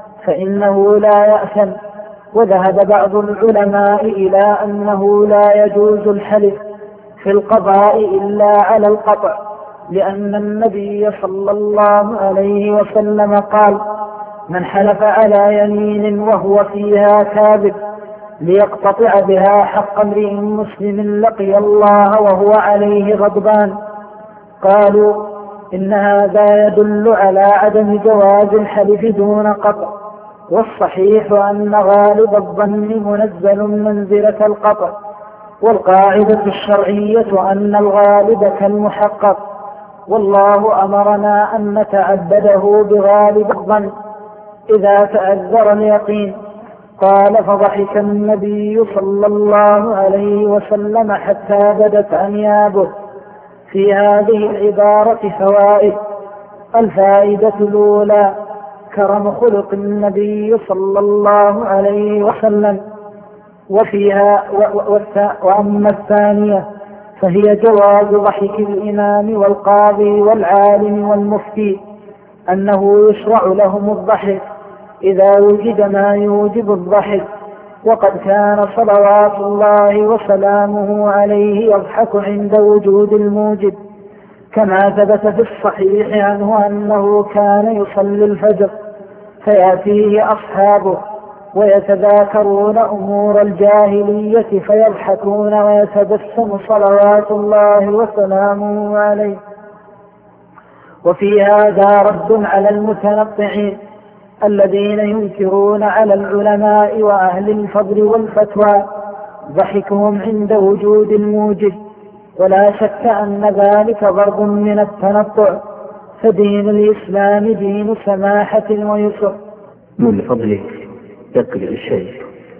فإنه لا يأثم. وذهب بعض العلماء إلى أنه لا يجوز الحلف في القضاء إلا على القطع، لأن النبي صلى الله عليه وسلم قال: من حلف على يمين وهو فيها كاذب ليقتطع بها حق امرئ مسلم لقي الله وهو عليه غضبان. قالوا إن هذا يدل على عدم جواز الحلف دون قطع، والصحيح أن غالب الظن منزل منزلة القطع، والقاعدة الشرعية أن الغالب كالمحقق، والله أمرنا أن نتعبده بغالب الظن إذا تأذر اليقين. قال: فضحك النبي صلى الله عليه وسلم حتى بدت أنيابه. في هذه العبارة فوائد: الفائدة الأولى: كرم خلق النبي صلى الله عليه وسلم. وأما الثانية فهي جواز ضحك الإمام والقاضي والعالم والمفتي، أنه يشرع لهم الضحك إذا وجد ما يوجب الضحك، وقد كان صلوات الله وسلامه عليه يضحك عند وجود الموجب، كما ثبت في الصحيح عنه أنه كان يصلي الفجر فيأتيه أصحابه ويتذاكرون أمور الجاهلية فيضحكون ويتبسم صلوات الله وسلامه عليه. وفي هذا رد على المتنطعين الذين ينكرون على العلماء وأهل الفضل والفتوى ضحكهم عند وجود الموجب، ولا شك أن ذلك ضرب من التنطع، فدين الإسلام دين سماحة ويسر. من فضلك يقرأ الشيء.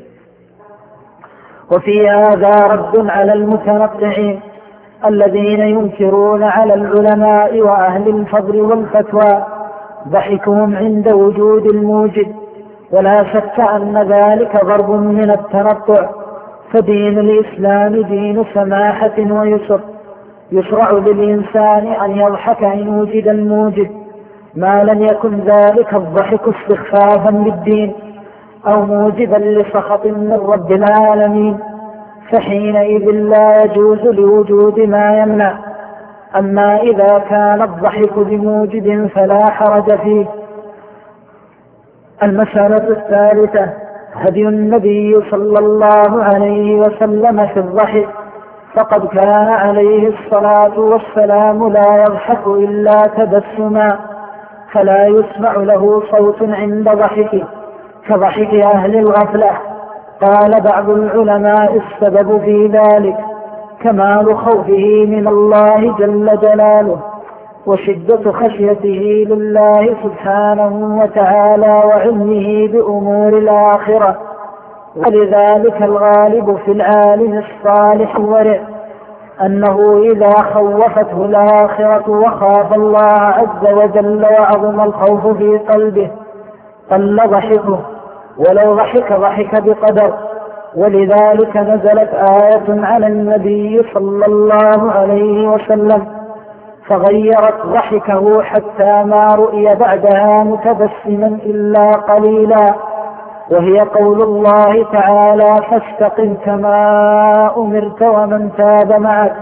وفي هذا رد على المتنطعين الذين ينكرون على العلماء وأهل الفضل والفتوى ضحكهم عند وجود الموجب، ولا شك أن ذلك ضرب من التنطع، فدين الإسلام دين سماحة ويسر. يشرع للإنسان أن يضحك إن وجد الموجب، ما لم يكن ذلك الضحك استخفافا للدين أو موجبا لسخط من رب العالمين، فحينئذ لا يجوز لوجود ما يمنع. أما إذا كان الضحك بموجب فلا حرج فيه. المسألة الثالثة هدي النبي صلى الله عليه وسلم في الضحك، فقد كان عليه الصلاة والسلام لا يضحك إلا تبسما، فلا يسمع له صوت عند ضحكه كضحك أهل الغفلة. قال بعض العلماء السبب في ذلك كمال خوفه من الله جل جلاله وشدة خشيته لله سبحانه وتعالى وعلمه بأمور الآخرة، ولذلك الغالب في العالم الصالح ورع أنه إذا خوفته الآخرة وخاف الله عز وجل وعظم الخوف في قلبه قل ضحكه، ولو ضحك بقدر. ولذلك نزلت آية على النبي صلى الله عليه وسلم فغيرت ضحكه حتى ما رؤي بعدها متبسما إلا قليلا، وهي قول الله تعالى فاستقم كما أمرت ومن تاب معك،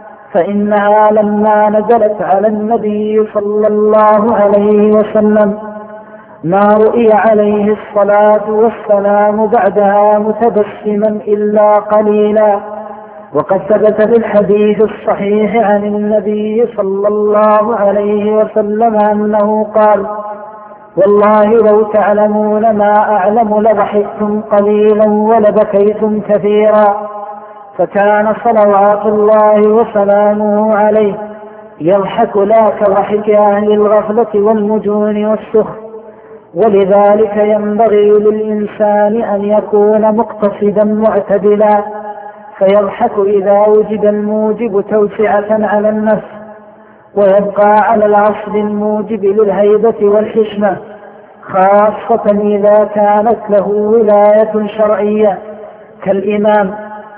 فإنها لما نزلت على النبي صلى الله عليه وسلم ما رؤي عليه الصلاة والسلام بعدها متبسما إلا قليلا. وقد ثبت في الحديث الصحيح عن النبي صلى الله عليه وسلم أنه قال والله لو تعلمون ما أعلم لضحكتم قليلا ولبكيتم كثيرا. فكان صلوات الله وسلامه عليه يضحك لا كضحك أهل الغفلة والمجون والسخط. ولذلك ينبغي للإنسان أن يكون مقتصدا معتدلا، فيضحك إذا وجد الموجب توسعة على النفس، ويبقى على الأصل الموجب للهيبة والحشمة، خاصة إذا كانت له ولاية شرعية كالإمام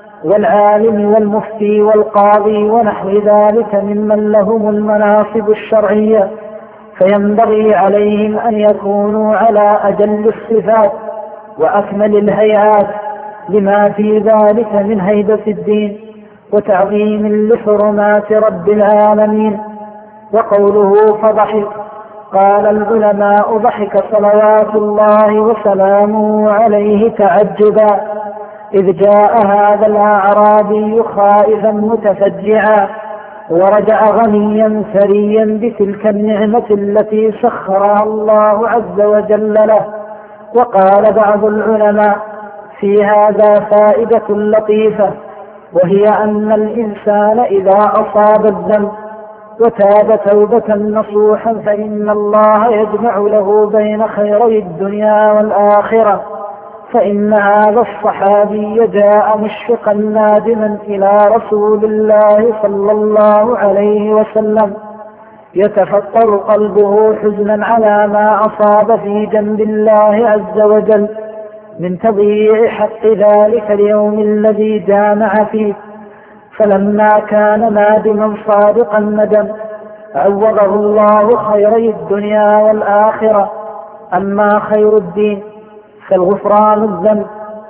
والعالم والمفتي والقاضي ونحو ذلك ممن لهم المناصب الشرعية، فينبغي عليهم أن يكونوا على أجل الصفات وأكمل الهيئات لما في ذلك من هيبة الدين وتعظيم لحرمات رب العالمين. وقوله فضحك، قال العلماء ضحك صلوات الله وسلامه عليه تعجبا، إذ جاء هذا الأعرابي خائفا متفجعا ورجع غنيا ثريا بتلك النعمة التي سخرها الله عز وجل له. وقال بعض العلماء في هذا فائدة لطيفة، وهي أن الإنسان إذا أصاب الذنب وتاب توبة نصوحا فإن الله يجمع له بين خيري الدنيا والآخرة. فإن هذا الصحابي جاء مشفقا نادما إلى رسول الله صلى الله عليه وسلم يتفطر قلبه حزنا على ما أصاب في جنب الله عز وجل من تضييع حق ذلك اليوم الذي جامع فيه. فلما كان نادما صادقا الندم عوضه الله خيري الدنيا والآخرة. أما خير الدين فالغفران الذنب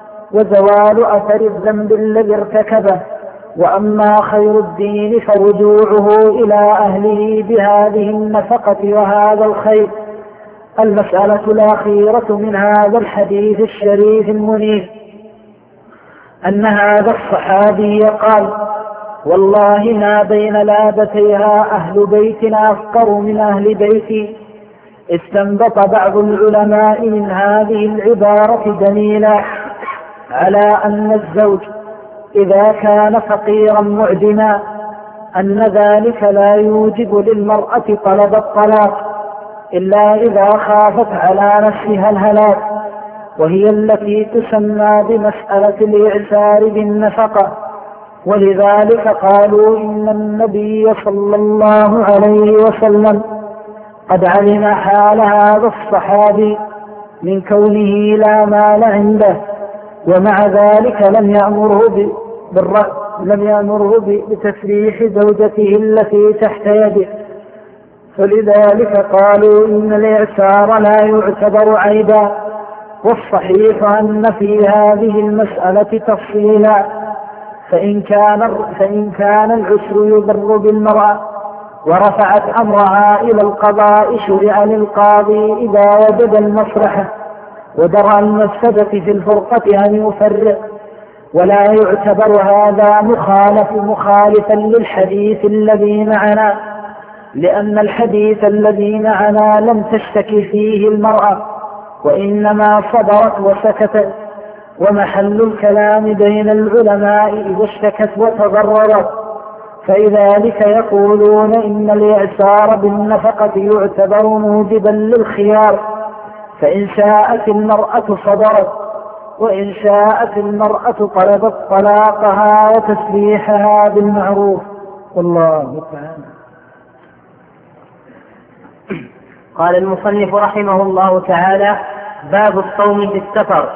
وزوال أثر الذنب الذي ارتكبه، وأما خير الدين فرجوعه إلى أهله بهذه النفقة وهذا الخير المسألة الأخيرة من هذا الحديث الشريف المنير أن هذا الصحابي قال: والله ما بين لابتيها أهل بيتنا أفقر من أهل بيتي. استنبط بعض العلماء من هذه العبارة دليلا على أن الزوج إذا كان فقيرا معدما أن ذلك لا يوجب للمرأة طلب الطلاق إلا إذا خافت على نفسها الهلاك، وهي التي تسمى بمسألة الإعسار بالنفقة. ولذلك قالوا إن النبي صلى الله عليه وسلم قد علم حال هذا الصحابي من كونه لا مال عنده، ومع ذلك لم يأمره بتسريح زوجته التي تحت يده. فلذلك قالوا إن الإعسار لا يعتبر عيبا. والصحيح أن في هذه المسألة تفصيلا، فإن كان العسر يضر بالمرأة ورفعت أمرها إلى القضاء شرع للقاضي إذا وجد المصلحة ودرى المفسدة في الفرقة أن يفرق، ولا يعتبر هذا مخالفا للحديث الذي معنا، لأن الحديث الذي معنا لم تشتكي فيه المرأة وإنما صبرت وسكتت. ومحل الكلام بين العلماء إذا اشتكت وتضررت، فلذلك يقولون إن الإعسار بالنفقة يعتبر موجبا للخيار، فإن شاءت المرأة صبرت، وإن شاءت المرأة طلبت طلاقها وتسبيحها بالمعروف. والله تعالى. قال المصنف رحمه الله تعالى: باب الصوم في السفر.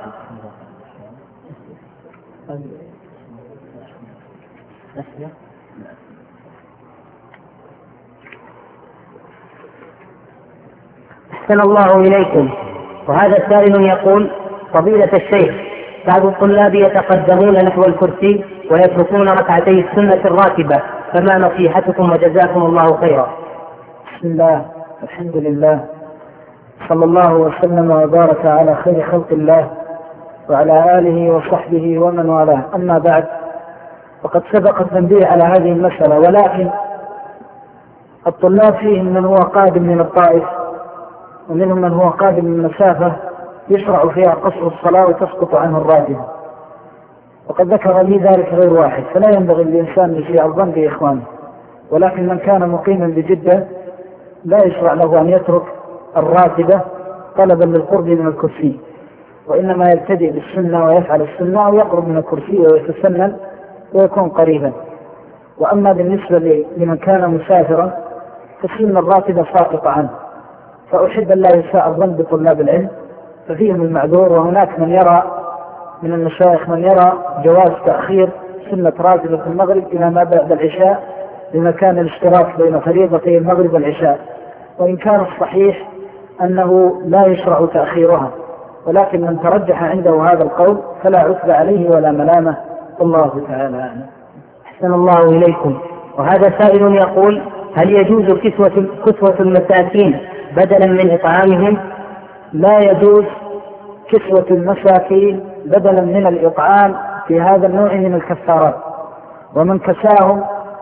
أحسن الله إليكم. وهذا سائل يقول: فضيلة الشيخ، بعض الطلاب يتقدمون نحو الكرسي ويتركون ركعتي السنة الراتبة، فما نصيحتكم وجزاكم الله خيرا؟ بسم الله، الحمد لله، صلى الله وسلم وبارك على خير خلق الله وعلى آله وصحبه ومن والاه. أما بعد، وقد سبق التنبيه على هذه المسألة، ولكن الطلاب فيهم من هو قادم من الطائف ومنهم من هو قادم من مسافة يشرع فيها قصر الصلاة وتسقط عنه الراتبة، وقد ذكر لي ذلك غير واحد، فلا ينبغي الإنسان يسيء الظن بإخوانه. ولكن من كان مقيما بجدة لا يشرع له أن يترك الراتبة طلبا للقرب من الكرسي، وإنما يبتدئ بالسنة ويفعل السنة أو يقرب من الكرسي ويتسنن ويكون قريبا. وأما بالنسبة لمن كان مسافرا فسن الراتبة ساقط عنه، فأحب أن لا يساء الظن بطلاب العلم، ففيهم المعذور. وهناك من يرى من المشايخ من يرى جواز تأخير سنة راتبة في المغرب إلى ما بعد العشاء لمكان الاشتراك بين فريضتي المغرب والعشاء، وإن كان الصحيح أنه لا يشرع تأخيرها، ولكن من ترجح عنده هذا القول فلا عتب عليه ولا ملامة. الله تعالى أعلم. أحسن الله إليكم. وهذا سائل يقول: هل يجوز كسوة المساكين بدلا من إطعامهم؟ لا يجوز كسوة المساكين بدلا من الإطعام في هذا النوع من الكفارات، ومن كساهم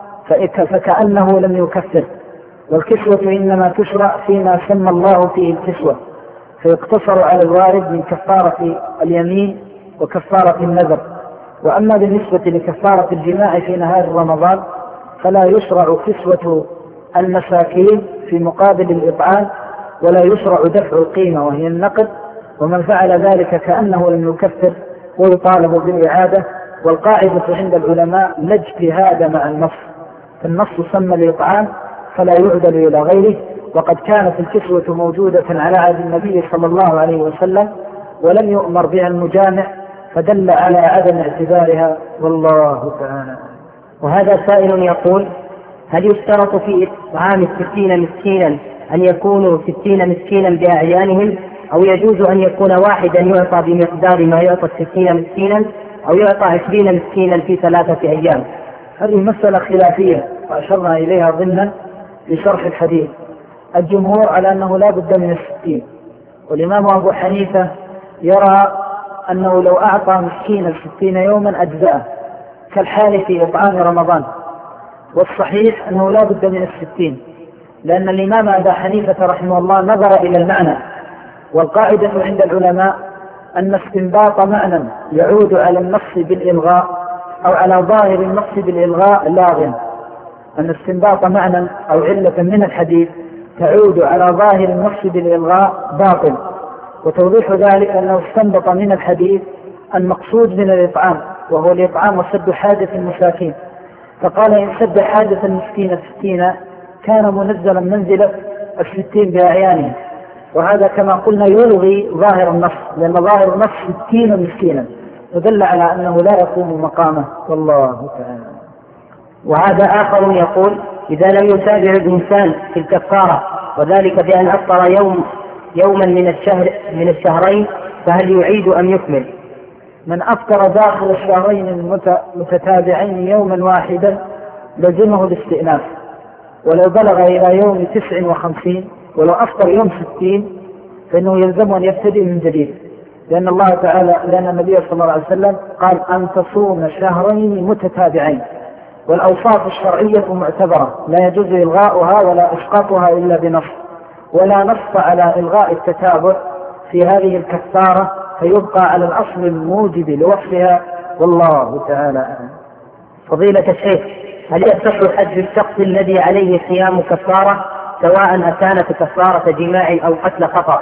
فكأنه لم يكفر. والكسوة إنما تشرع فيما سمى الله فيه الكسوة، فيقتصر على الوارد من كفارة اليمين وكفارة النذر. وأما بالنسبة لكفارة الجماع في نهار رمضان فلا يشرع كسوة المساكين في مقابل الإطعام، ولا يشرع دفع القيمة وهي النقد، ومن فعل ذلك كأنه لم يكفر ويطالب بالإعادة. والقاعدة عند العلماء لا اجتهاد مع النص، فالنص سمى الإطعام فلا يعدل إلى غيره. وقد كانت الكسوة موجودة على عهد النبي صلى الله عليه وسلم ولم يؤمر بها المجامع، فدل على عدم اعتبارها. والله تعالى. وهذا سائل يقول: هل يشترط في إطعام 60 مسكينا أن يكونوا 60 مسكينا بأعيانهم، أو يجوز أن يكون واحدا يعطى بمقدار ما يعطى 60 مسكينا، أو يعطى 20 مسكينا في 3 أيام؟ هذه مسألة خلافية وأشرنا إليها ضمنا في شرح الحديث. الجمهور على أنه لا بد من 60. والإمام أبو حنيفة يرى أنه لو أعطى مسكينا 60 يوما أجزاءه، كالحال في إطعام رمضان. والصحيح أنه لا بد من 60، لأن الإمام أبا حنيفة رحمه الله نظر إلى المعنى. والقاعدة عند العلماء أن استنباط معنى يعود على النص بالإلغاء أو على ظاهر النص بالإلغاء لاغٍ. أن استنباط معنى أو علة من الحديث تعود على ظاهر النص بالإلغاء باطل. وتوضيح ذلك أنه استنبط من الحديث المقصود من الإطعام، وهو الإطعام وسد حاجة المساكين، فقال إن سد حاجة المسكين 60 كان منزلا منزلة 60 بأعيانه. وهذا كما قلنا يلغي ظاهر النص، لأن ظاهر النص 60 مسكينا، ودل على أنه لا يقوم مقامه. والله تعالى. وهذا آخر يقول إذا لم يتابع الإنسان في الكفارة وذلك بأن أفطر يوما من الشهرين فهل يعيد أم يكمل؟ من أفطر داخل الشهرين المتتابعين يوما واحدا لزمه الاستئناف، ولو بلغ إلى يوم 59 ولو أفطر يوم 60 فإنه يلزم أن يبتدئ من جديد، لأن الله تعالى لأن النبي صلى الله عليه وسلم قال أن تصوم شهرين متتابعين. والأوصاف الشرعية معتبرة لا يجوز إلغاؤها ولا إسقاطها إلا بنص، ولا نص على إلغاء التتابع في هذه الكفارة، فيبقى على الأصل الموجب لوصفها. والله تعالى أعلم. فضيلة الشيخ، هل يصح حج الشخص الذي عليه صيام كفارة سواء أكانت كفارة جماع أو قتل خطأ؟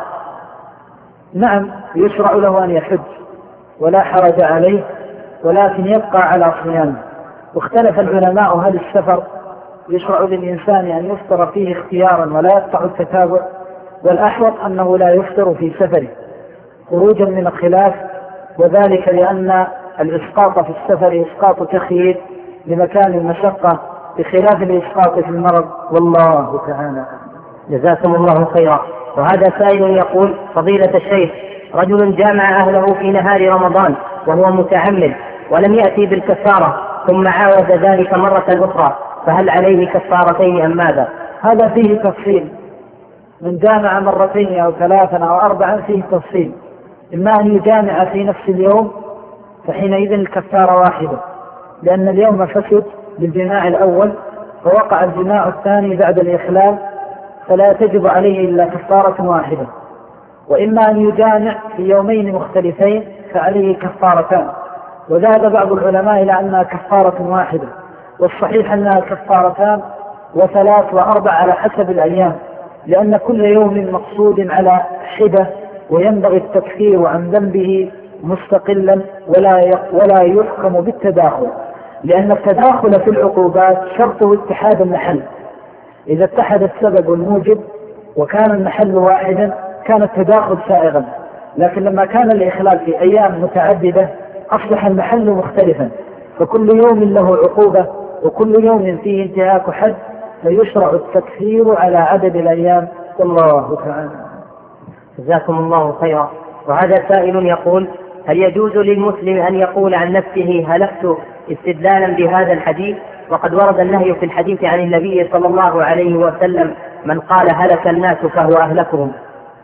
نعم، يشرع له أن يحج ولا حرج عليه، ولكن يبقى على صيامه. واختلف العلماء هل السفر يشرع للإنسان أن يفطر فيه اختيارا ولا يقطع التتابع، والأحوط أنه لا يفطر في سفره خروجا من الخلاف، وذلك لأن الإسقاط في السفر إسقاط تخيير لمكان المشقة بخلاف الإسقاط في المرض. والله تعالى. جزاكم الله خيرا. وهذا سائل يقول فضيلة الشيخ، رجل جامع أهله في نهار رمضان وهو متعمد ولم يأتي بالكفارة ثم عاود ذلك مرة أخرى، فهل عليه كفارتين أم ماذا؟ هذا فيه تفصيل. من جامع مرتين أو 3 أو 4 فيه تفصيل، إما أن يجامع في نفس اليوم فحينئذ الكفارة واحدة، لأن اليوم فسد بالجماع الأول فوقع الجماع الثاني بعد الإخلال، فلا تجب عليه إلا كفارة واحدة. وإما أن يجامع في يومين مختلفين فعليه كفارتان، وذهب بعض العلماء إلى أنها كفارة واحدة، والصحيح أنها كفارتان و3 و4 على حسب الأيام، لأن كل يوم مقصود على حدة، وينبغي التكفير عن ذنبه مستقلا ولا يحكم بالتداخل، لأن التداخل في العقوبات شرطه اتحاد المحل. إذا اتحد السبب والموجب وكان المحل واحدا كان التداخل سائغا، لكن لما كان الإخلال في أيام متعددة أصبح المحل مختلفا، فكل يوم له عقوبة وكل يوم فيه انتهاك حد، فيشرع التكفير على عدد الأيام. والله تعالى. جزاكم الله خيرا. وهذا سائل يقول هل يجوز للمسلم أن يقول عن نفسه هلكت استدلالا بهذا الحديث، وقد ورد النهي في الحديث عن النبي صلى الله عليه وسلم من قال هلك الناس فهو أهلكهم؟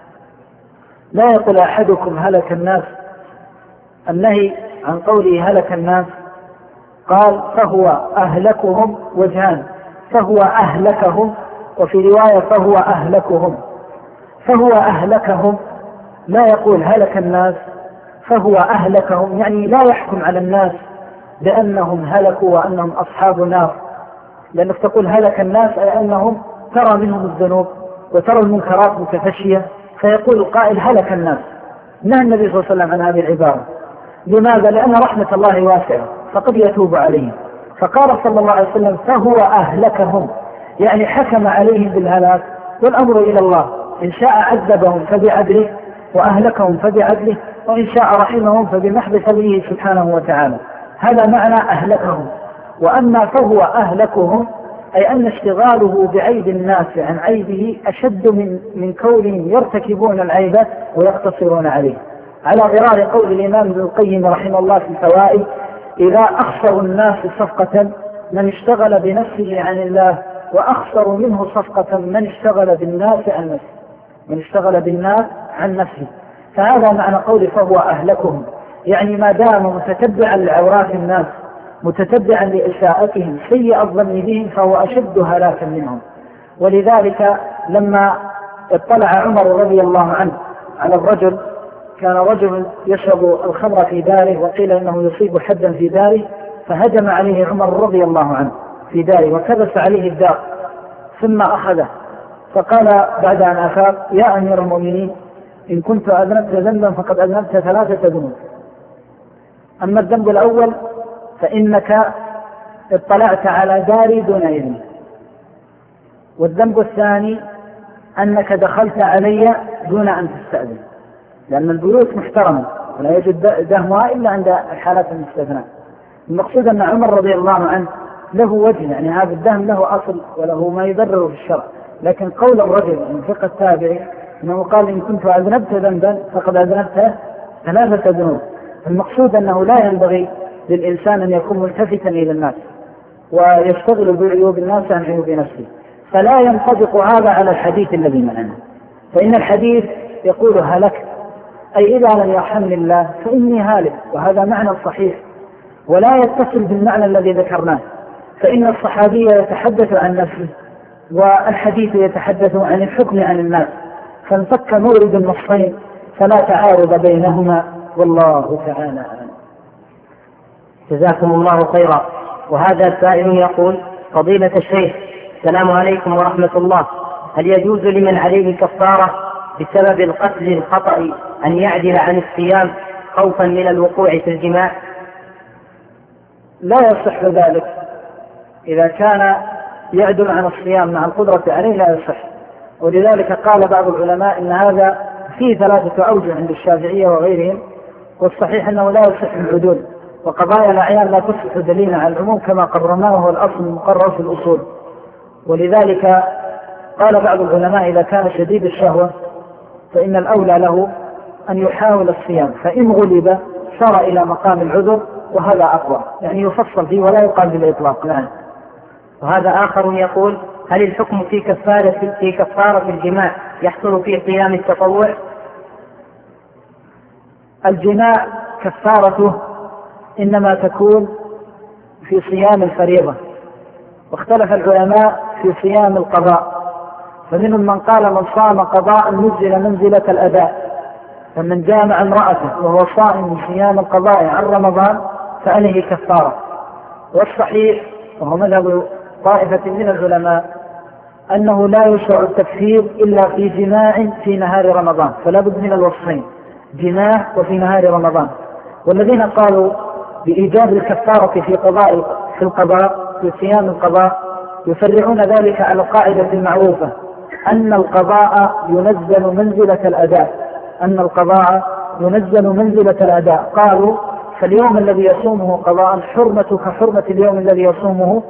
لا يقول أحدكم هلك الناس. النهي عن قوله هلك الناس قال فهو أهلكهم وجهان، فهو أهلكهم وفي رواية فهو أهلكهم. فهو أهلكهم لا يقول هلك الناس، فهو أهلكهم يعني لا يحكم على الناس بأنهم هلكوا وأنهم أصحاب نار، لأنك تقول هلك الناس أي أنهم ترى منهم الذنوب وترى المنكرات متفشية، فيقول القائل هلك الناس. نهى النبي صلى الله عليه وسلم عن هذه العبارة. لماذا؟ لأن رحمة الله واسعة فقد يتوب عليهم، فقال صلى الله عليه وسلم فهو أهلكهم، يعني حكم عليهم بالهلاك، والأمر إلى الله، إن شاء عذبهم فبعدله وأهلكهم فبعدله، وإن شاء رحمهم فبمحض فضله سبحانه وتعالى. هذا معنى أهلكهم. وأما فهو أهلكهم أي أن اشتغاله بعيب الناس عن عيبه أشد من كونهم يرتكبون العيبة ويقتصرون عليه، على غرار قول الإمام ابن القيم رحمه الله في الفوائد إذا أخسر الناس صفقة من اشتغل بنفسه عن الله وأخسر منه صفقة من اشتغل بالناس عن نفسه، من اشتغل بالناس عن نفسه. فهذا معنى قولي فهو أهلكهم، يعني ما دام متتبعا لعورات الناس متتبعا لإساءتهم سيء الظن بهم فهو أشد هلاكا منهم. ولذلك لما اطلع عمر رضي الله عنه على الرجل، كان رجل يشرب الخمر في داره وقيل إنه يصيب حدا في داره، فهجم عليه عمر رضي الله عنه في داره وكبس عليه الدار ثم أخذه، فقال بعد أن أفاق: يا أمير المؤمنين، إن كنت أذنبت ذنبا فقد أذنبت 3 ذنوب. أما الذنب الأول فإنك اطلعت على داري دون إذني، والذنب الثاني أنك دخلت علي دون أن تستأذن، لأن البيوت محترمة ولا يجد دهمها إلا عند الحالات المستثناء. المقصود أن عمر رضي الله عنه له وجه، يعني هذا الدهم له أصل وله ما يبرر في الشرع، لكن قول الرجل من فقه التابعي أنه قال: إن كنت أذنبت ذنبا فقد أذنبت 3 ذنوب. المقصود أنه لا ينبغي للإنسان أن يكون ملتفتا إلى الناس ويشتغل بعيوب الناس عن عيوب نفسه، فلا ينطبق هذا على الحديث الذي معنا. فإن الحديث يقول هلكت، أي إذا لم يرحمني الله فإني هالك، وهذا معنى صحيح ولا يتصل بالمعنى الذي ذكرناه. فإن الصحابي يتحدث عن نفسه والحديث يتحدث عن الحكم عن الناس، فانفك مورد النصين فلا تعارض بينهما، والله تعالى أعلم. جزاكم الله خيرا. وهذا سائل يقول: فضيلة الشيخ، السلام عليكم ورحمة الله، هل يجوز لمن عليه كفارة بسبب القتل الخطأ أن يعدل عن الصيام خوفا من الوقوع في الجماع؟ لا يصح ذلك، إذا كان يعدل عن الصيام مع القدرة عليه لا يصح. ولذلك قال بعض العلماء إن هذا فيه 3 أوجه عند الشافعية وغيرهم، والصحيح أنه لا يصح العدول، وقضايا الأعيان لا تصح دليلا على العموم كما قررناه هو الأصل المقرر في الأصول. ولذلك قال بعض العلماء إذا كان شديد الشهوة فإن الأولى له أن يحاول الصيام، فإن غلب صار إلى مقام العذر، وهذا أقوى، يعني يفصل فيه ولا يقال بالإطلاق. نعم. وهذا آخر يقول: هل الحكم في كفارة الجماع يحصل في صيام التطوع؟ الجماع كفارته إنما تكون في صيام الفريضة، واختلف العلماء في صيام القضاء، فمنهم من قال: من صام قضاء نزل منزلة الأداء، فمن جامع امرأته وهو صائم من صيام القضاء عن رمضان فعليه كفارة. والصحيح وهو مذهب طائفة من العلماء أنه لا يشرع التكفير إلا في جماع في نهار رمضان، فلا بد من الوصفين: جماع وفي نهار رمضان. والذين قالوا بإيجاب الكفارة في القضاء في صيام القضاء يفرعون ذلك على القاعدة المعروفة أن القضاء ينزل منزلة الأداء، أن القضاء ينزل منزلة الأداء. قالوا: فاليوم الذي يصومه قضاء حرمة كحرمة اليوم الذي يصومه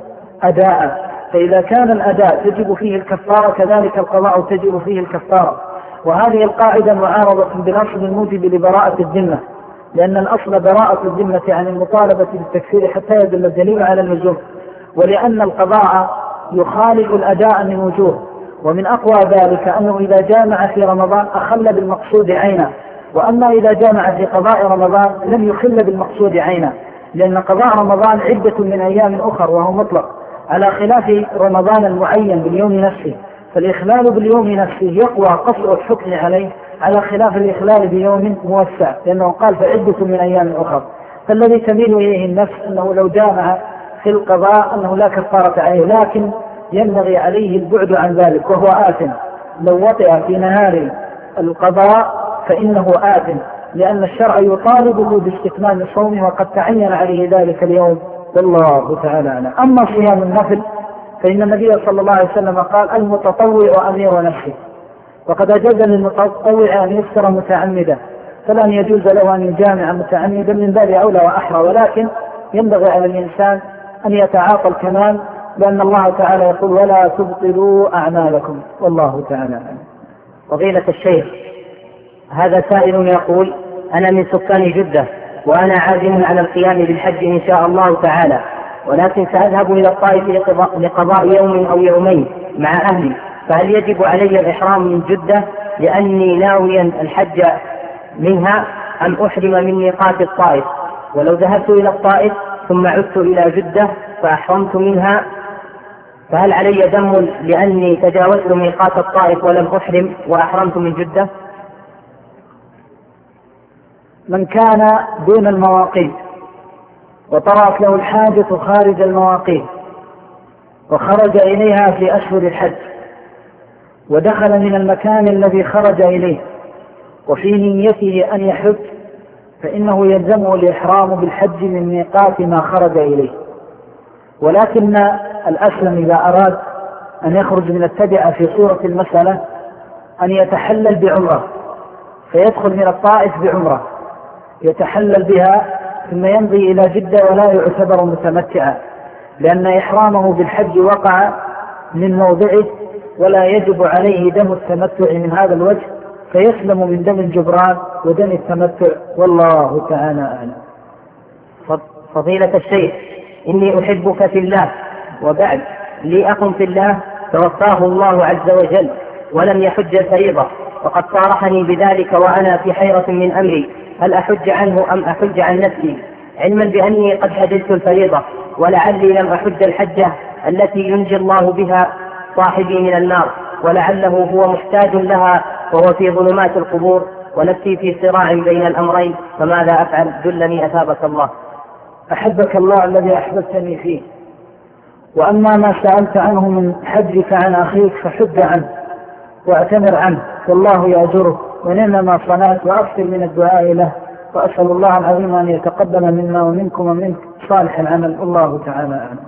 أداء، فإذا كان الأداء تجب فيه الكفارة كذلك القضاء تجب فيه الكفارة. وهذه القاعدة معارضة بالأصل الموجب لبراءة الذمة، لأن الأصل براءة الذمة عن المطالبة بالتكفير حتى يدل الدليل على اللزوم، ولأن القضاء يخالف الأداء من وجوه، ومن أقوى ذلك أنه إذا جامع في رمضان أخل بالمقصود عينا، وأما إذا جامع في قضاء رمضان لم يخل بالمقصود عينا، لأن قضاء رمضان عدة من أيام أخر وهو مطلق، على خلاف رمضان المعين باليوم نفسه، فالإخلال باليوم نفسه يقوى قصر الحكم عليه على خلاف الإخلال بيوم موسع، لأنه قال فعدة من أيام أخر. فالذي تميل إليه النفس أنه لو جامع في القضاء أنه لا كفارة عليه، لكن ينبغي عليه البعد عن ذلك وهو آثم. لو وطئ في نهار القضاء فإنه آثم، لأن الشرع يطالبه باستتمام صومه وقد تعين عليه ذلك اليوم، والله تعالى أعلم. أما صيام النفل فإن النبي صلى الله عليه وسلم قال: المتطوع أمير نفسه، وقد أجاز للمتطوع أن يفطر متعمدا، فلن يجوز له أن يجامع متعمدا من باب أولى وأحرى، ولكن ينبغي على الإنسان أن يتعاطى الكمال، لأن الله تعالى يقول: ولا تبطلوا أعمالكم، والله تعالى أعلم. فضيلة الشيخ، هذا سائل يقول: أنا من سكان جدة وأنا عازم على القيام بالحج إن شاء الله تعالى، ولكن سأذهب إلى الطائف لقضاء يوم أو يومين مع أهلي، فهل يجب علي الإحرام من جدة لأني ناويا الحج منها أم أحرم من ميقات الطائف؟ ولو ذهبت إلى الطائف ثم عدت إلى جدة فأحرمت منها فهل علي دم لأني تجاوزت ميقات الطائف ولم أحرم وأحرمت من جدة؟ من كان دون المواقيت وطرأت له الحاجة خارج المواقيت وخرج إليها في أشهر الحج ودخل من المكان الذي خرج إليه وفي نيته أن يحج، فإنه يلزمه الإحرام بالحج من ميقات ما خرج إليه. ولكن الأسلم إذا أراد أن يخرج من التبعة في صورة المسألة أن يتحلل بعمرة، فيدخل من الطائف بعمرة يتحلل بها ثم يمضي إلى جدة ولا يعتبر متمتعا، لأن إحرامه بالحج وقع من موضعه ولا يجب عليه دم التمتع من هذا الوجه، فيسلم من دم الجبران ودم التمتع، والله تعالى أعلم. فضيلة الشيخ، إني أحبك في الله، وبعد لي أخ في الله توفاه الله عز وجل ولم يحج الفريضة، وقد صارحني بذلك وأنا في حيرة من أمري، هل أحج عنه أم أحج عن نفسي، علما بأني قد حججت الفريضة ولعلي لم أحج الحجة التي ينجي الله بها صاحبي من النار، ولعله هو محتاج لها وهو في ظلمات القبور ونفسي في صراع بين الأمرين، فماذا أفعل؟ دلني أثابك الله. أحبك الله الذي أحببتني فيه. وأما ما سألت عنه من حجك عن أخيك فحج عنه واعتمر عنه، والله يأجره ونعم ما صنعت، وأكثر من الدعاء له، وأسأل الله العظيم أن يتقبل منا ومنكم ومنك صالح العمل، الله تعالى أعلم.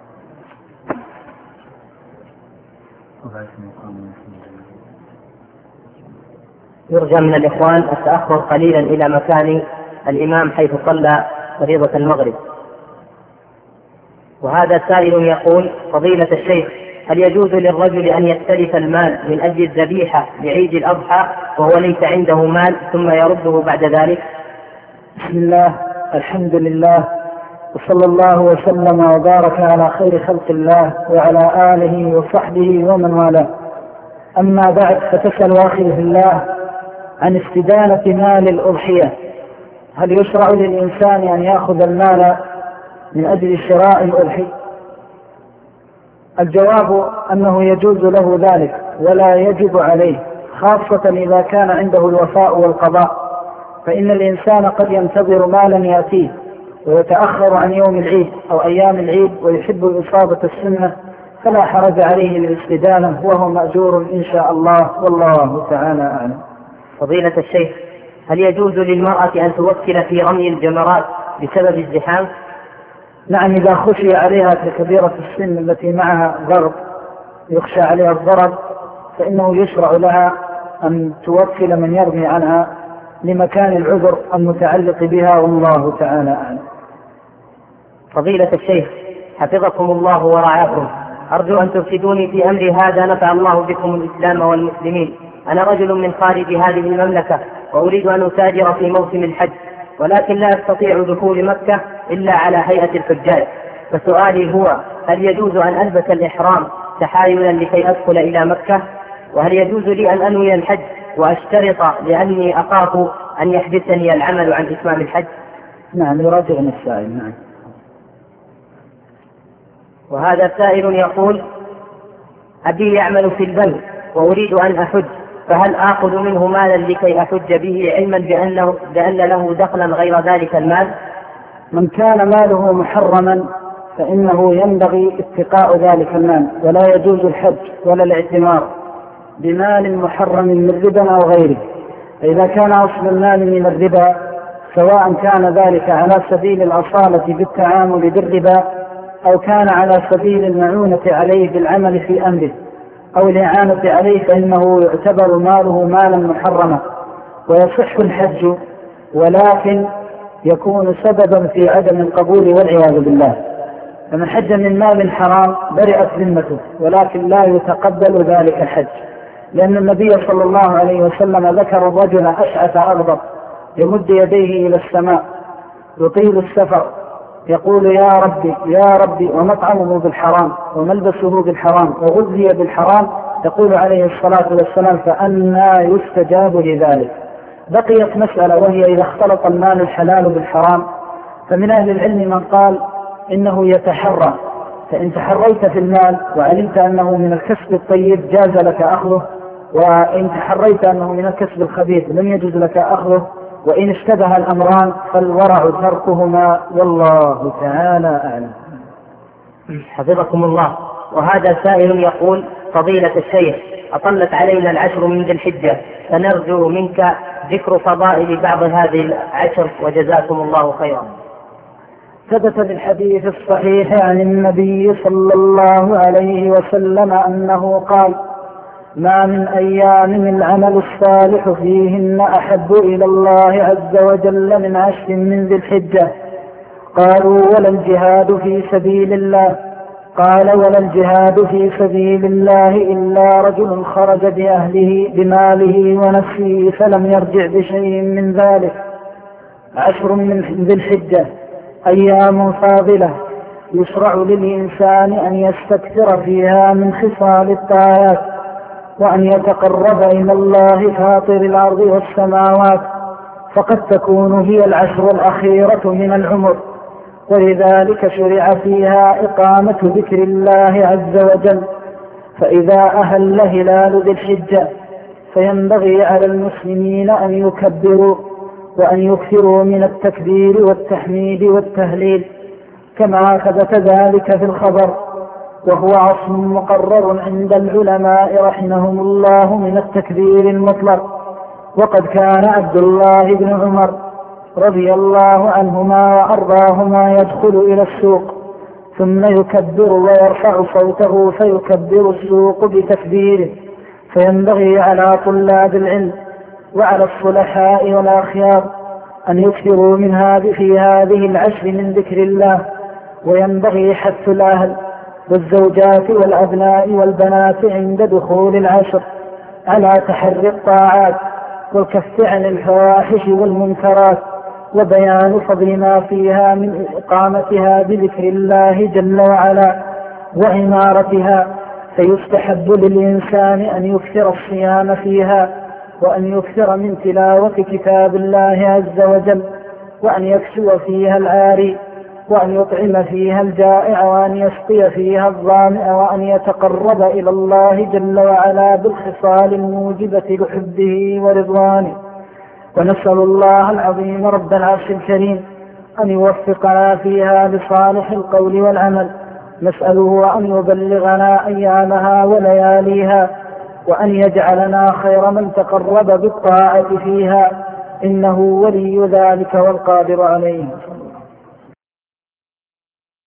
يرجى من الإخوان التأخر قليلا إلى مكان الإمام حيث صلى فريضة المغرب. وهذا سائل يقول: فضيلة الشيخ، هل يجوز للرجل أن يستلف المال من أجل الذبيحة لعيد الأضحى وهو ليس عنده مال ثم يرده بعد ذلك؟ بسم الله، الحمد لله، وصلى الله وسلم وبارك على خير خلق الله وعلى آله وصحبه ومن والاه. أما بعد، فتسأل أخي في الله عن استدانة مال الأضحية، هل يشرع للإنسان أن يأخذ المال من أجل شراء الأضحية؟ الجواب أنه يجوز له ذلك ولا يجب عليه، خاصة إذا كان عنده الوفاء والقضاء، فإن الإنسان قد ينتظر مالا يأتيه ويتأخر عن يوم العيد أو أيام العيد ويحب إصابة السنة، فلا حرج عليه بالاستدانة وهو مأجور إن شاء الله، والله تعالى أعلم. فضيلة الشيخ، هل يجوز للمرأة أن توكل في رمي الجمرات بسبب الزحام؟ نعم، إذا خشي عليها ككبيرة السن التي معها ضرب يخشى عليها الضرب فإنه يشرع لها أن توكل من يرمي عنها لمكان العذر المتعلق بها، والله تعالى أعلم. فضيلة الشيخ، حفظكم الله ورعاكم، أرجو أن ترشدوني في أمري هذا، نفع الله بكم الإسلام والمسلمين. أنا رجل من خارج هذه المملكة وأريد أن أتاجر في موسم الحج، ولكن لا أستطيع دخول مكة إلا على هيئة الحجاج، فسؤالي هو: هل يجوز أن ألبس الإحرام تحايلا لكي أدخل إلى مكة؟ وهل يجوز لي أن أنوي الحج وأشترط لأني أخاف أن يحبسني العمل عن إتمام الحج؟ نعم، يراجعني السائل. نعم. وهذا سائل يقول: أبي يعمل في البنك وأريد أن أحج، فهل آخذ منه مالا لكي أحج به، علما بأن له دخلا غير ذلك المال؟ من كان ماله محرما فإنه ينبغي اتقاء ذلك المال، ولا يجوز الحج ولا الاعتمار بمال محرم من ربا أو غيره. إذا كان أصل المال من الربا، سواء كان ذلك على سبيل الأصالة بالتعامل بالربا أو كان على سبيل المعونة عليه بالعمل في أمره أو الإعانة عليه، فإنه يعتبر ماله مالا محرما ويصح الحج، ولكن يكون سببا في عدم القبول والعياذ بالله. فمن حج من مال حرام برئت ذمته، ولكن لا يتقبل ذلك الحج، لأن النبي صلى الله عليه وسلم ذكر الرجل أشعث أغضب يمد يديه إلى السماء يطيل السفر يقول يا ربي يا ربي، ومطعمه بالحرام وملبسه بالحرام وغذي بالحرام، يقول عليه الصلاة والسلام فأنى يستجاب لذلك. بقيت مسألة، وهي إذا اختلط المال الحلال بالحرام، فمن أهل العلم من قال إنه يتحرى، فإن تحريت في المال وعلمت أنه من الكسب الطيب جاز لك أخذه، وإن تحريت أنه من الكسب الخبيث لم يجوز لك أخذه، وإن اشتبه الأمران فالورع تركهما، والله تعالى أعلم. حفظكم الله. وهذا سائل يقول: فضيلة الشيخ، أطلت علينا العشر من ذي الحجة، فنرجو منك ذكر فضائل بعض هذه العشر، وجزاكم الله خيرا. ثبت بالحديث الصحيح عن النبي صلى الله عليه وسلم أنه قال: ما من أيام العمل الصالح فيهن أحب إلى الله عز وجل من 10 من ذي الحجة. قالوا: ولا الجهاد في سبيل الله؟ قال: ولا الجهاد في سبيل الله إلا رجل خرج بأهله بماله ونفسه فلم يرجع بشيء من ذلك. 10 من ذي الحجة أيام فاضلة يشرع للإنسان أن يستكثر فيها من خصال الطاعات، وأن يتقرب إلى الله فاطر الأرض والسماوات، فقد تكون هي العشر الأخيرة من العمر، ولذلك شرع فيها إقامة ذكر الله عز وجل. فإذا أهل هلال ذي الحجة فينبغي على المسلمين أن يكبروا وأن يكثروا من التكبير والتحميد والتهليل، كما ثبت ذلك في الخبر، وهو أصل مقرر عند العلماء رحمهم الله من التكبير المطلق. وقد كان عبد الله بن عمر رضي الله عنهما وأرضاهما يدخل إلى السوق ثم يكبر ويرفع صوته فيكبر السوق بتكبيره. فينبغي على طلاب العلم وعلى الصلحاء والأخيار أن يكثروا في هذه العشر من ذكر الله، وينبغي حث الأهل والزوجات والأبناء والبنات عند دخول العشر على تحري الطاعات والكف عن الفواحش والمنكرات، وبيان فضل ما فيها من إقامتها بذكر الله جل وعلا وعمارتها. فيستحب للإنسان أن يكثر الصيام فيها، وأن يكثر من تلاوة كتاب الله عز وجل، وأن يكسو فيها العاري، وأن يطعم فيها الجائع، وأن يسقي فيها الظامئ، وأن يتقرب إلى الله جل وعلا بالخصال الموجبة لحبه ورضوانه. ونسأل الله العظيم رب العرش الكريم أن يوفقنا فيها لصالح القول والعمل. نسأله أن يبلغنا أيامها ولياليها، وأن يجعلنا خير من تقرب بالطاعة فيها، إنه ولي ذلك والقادر عليه.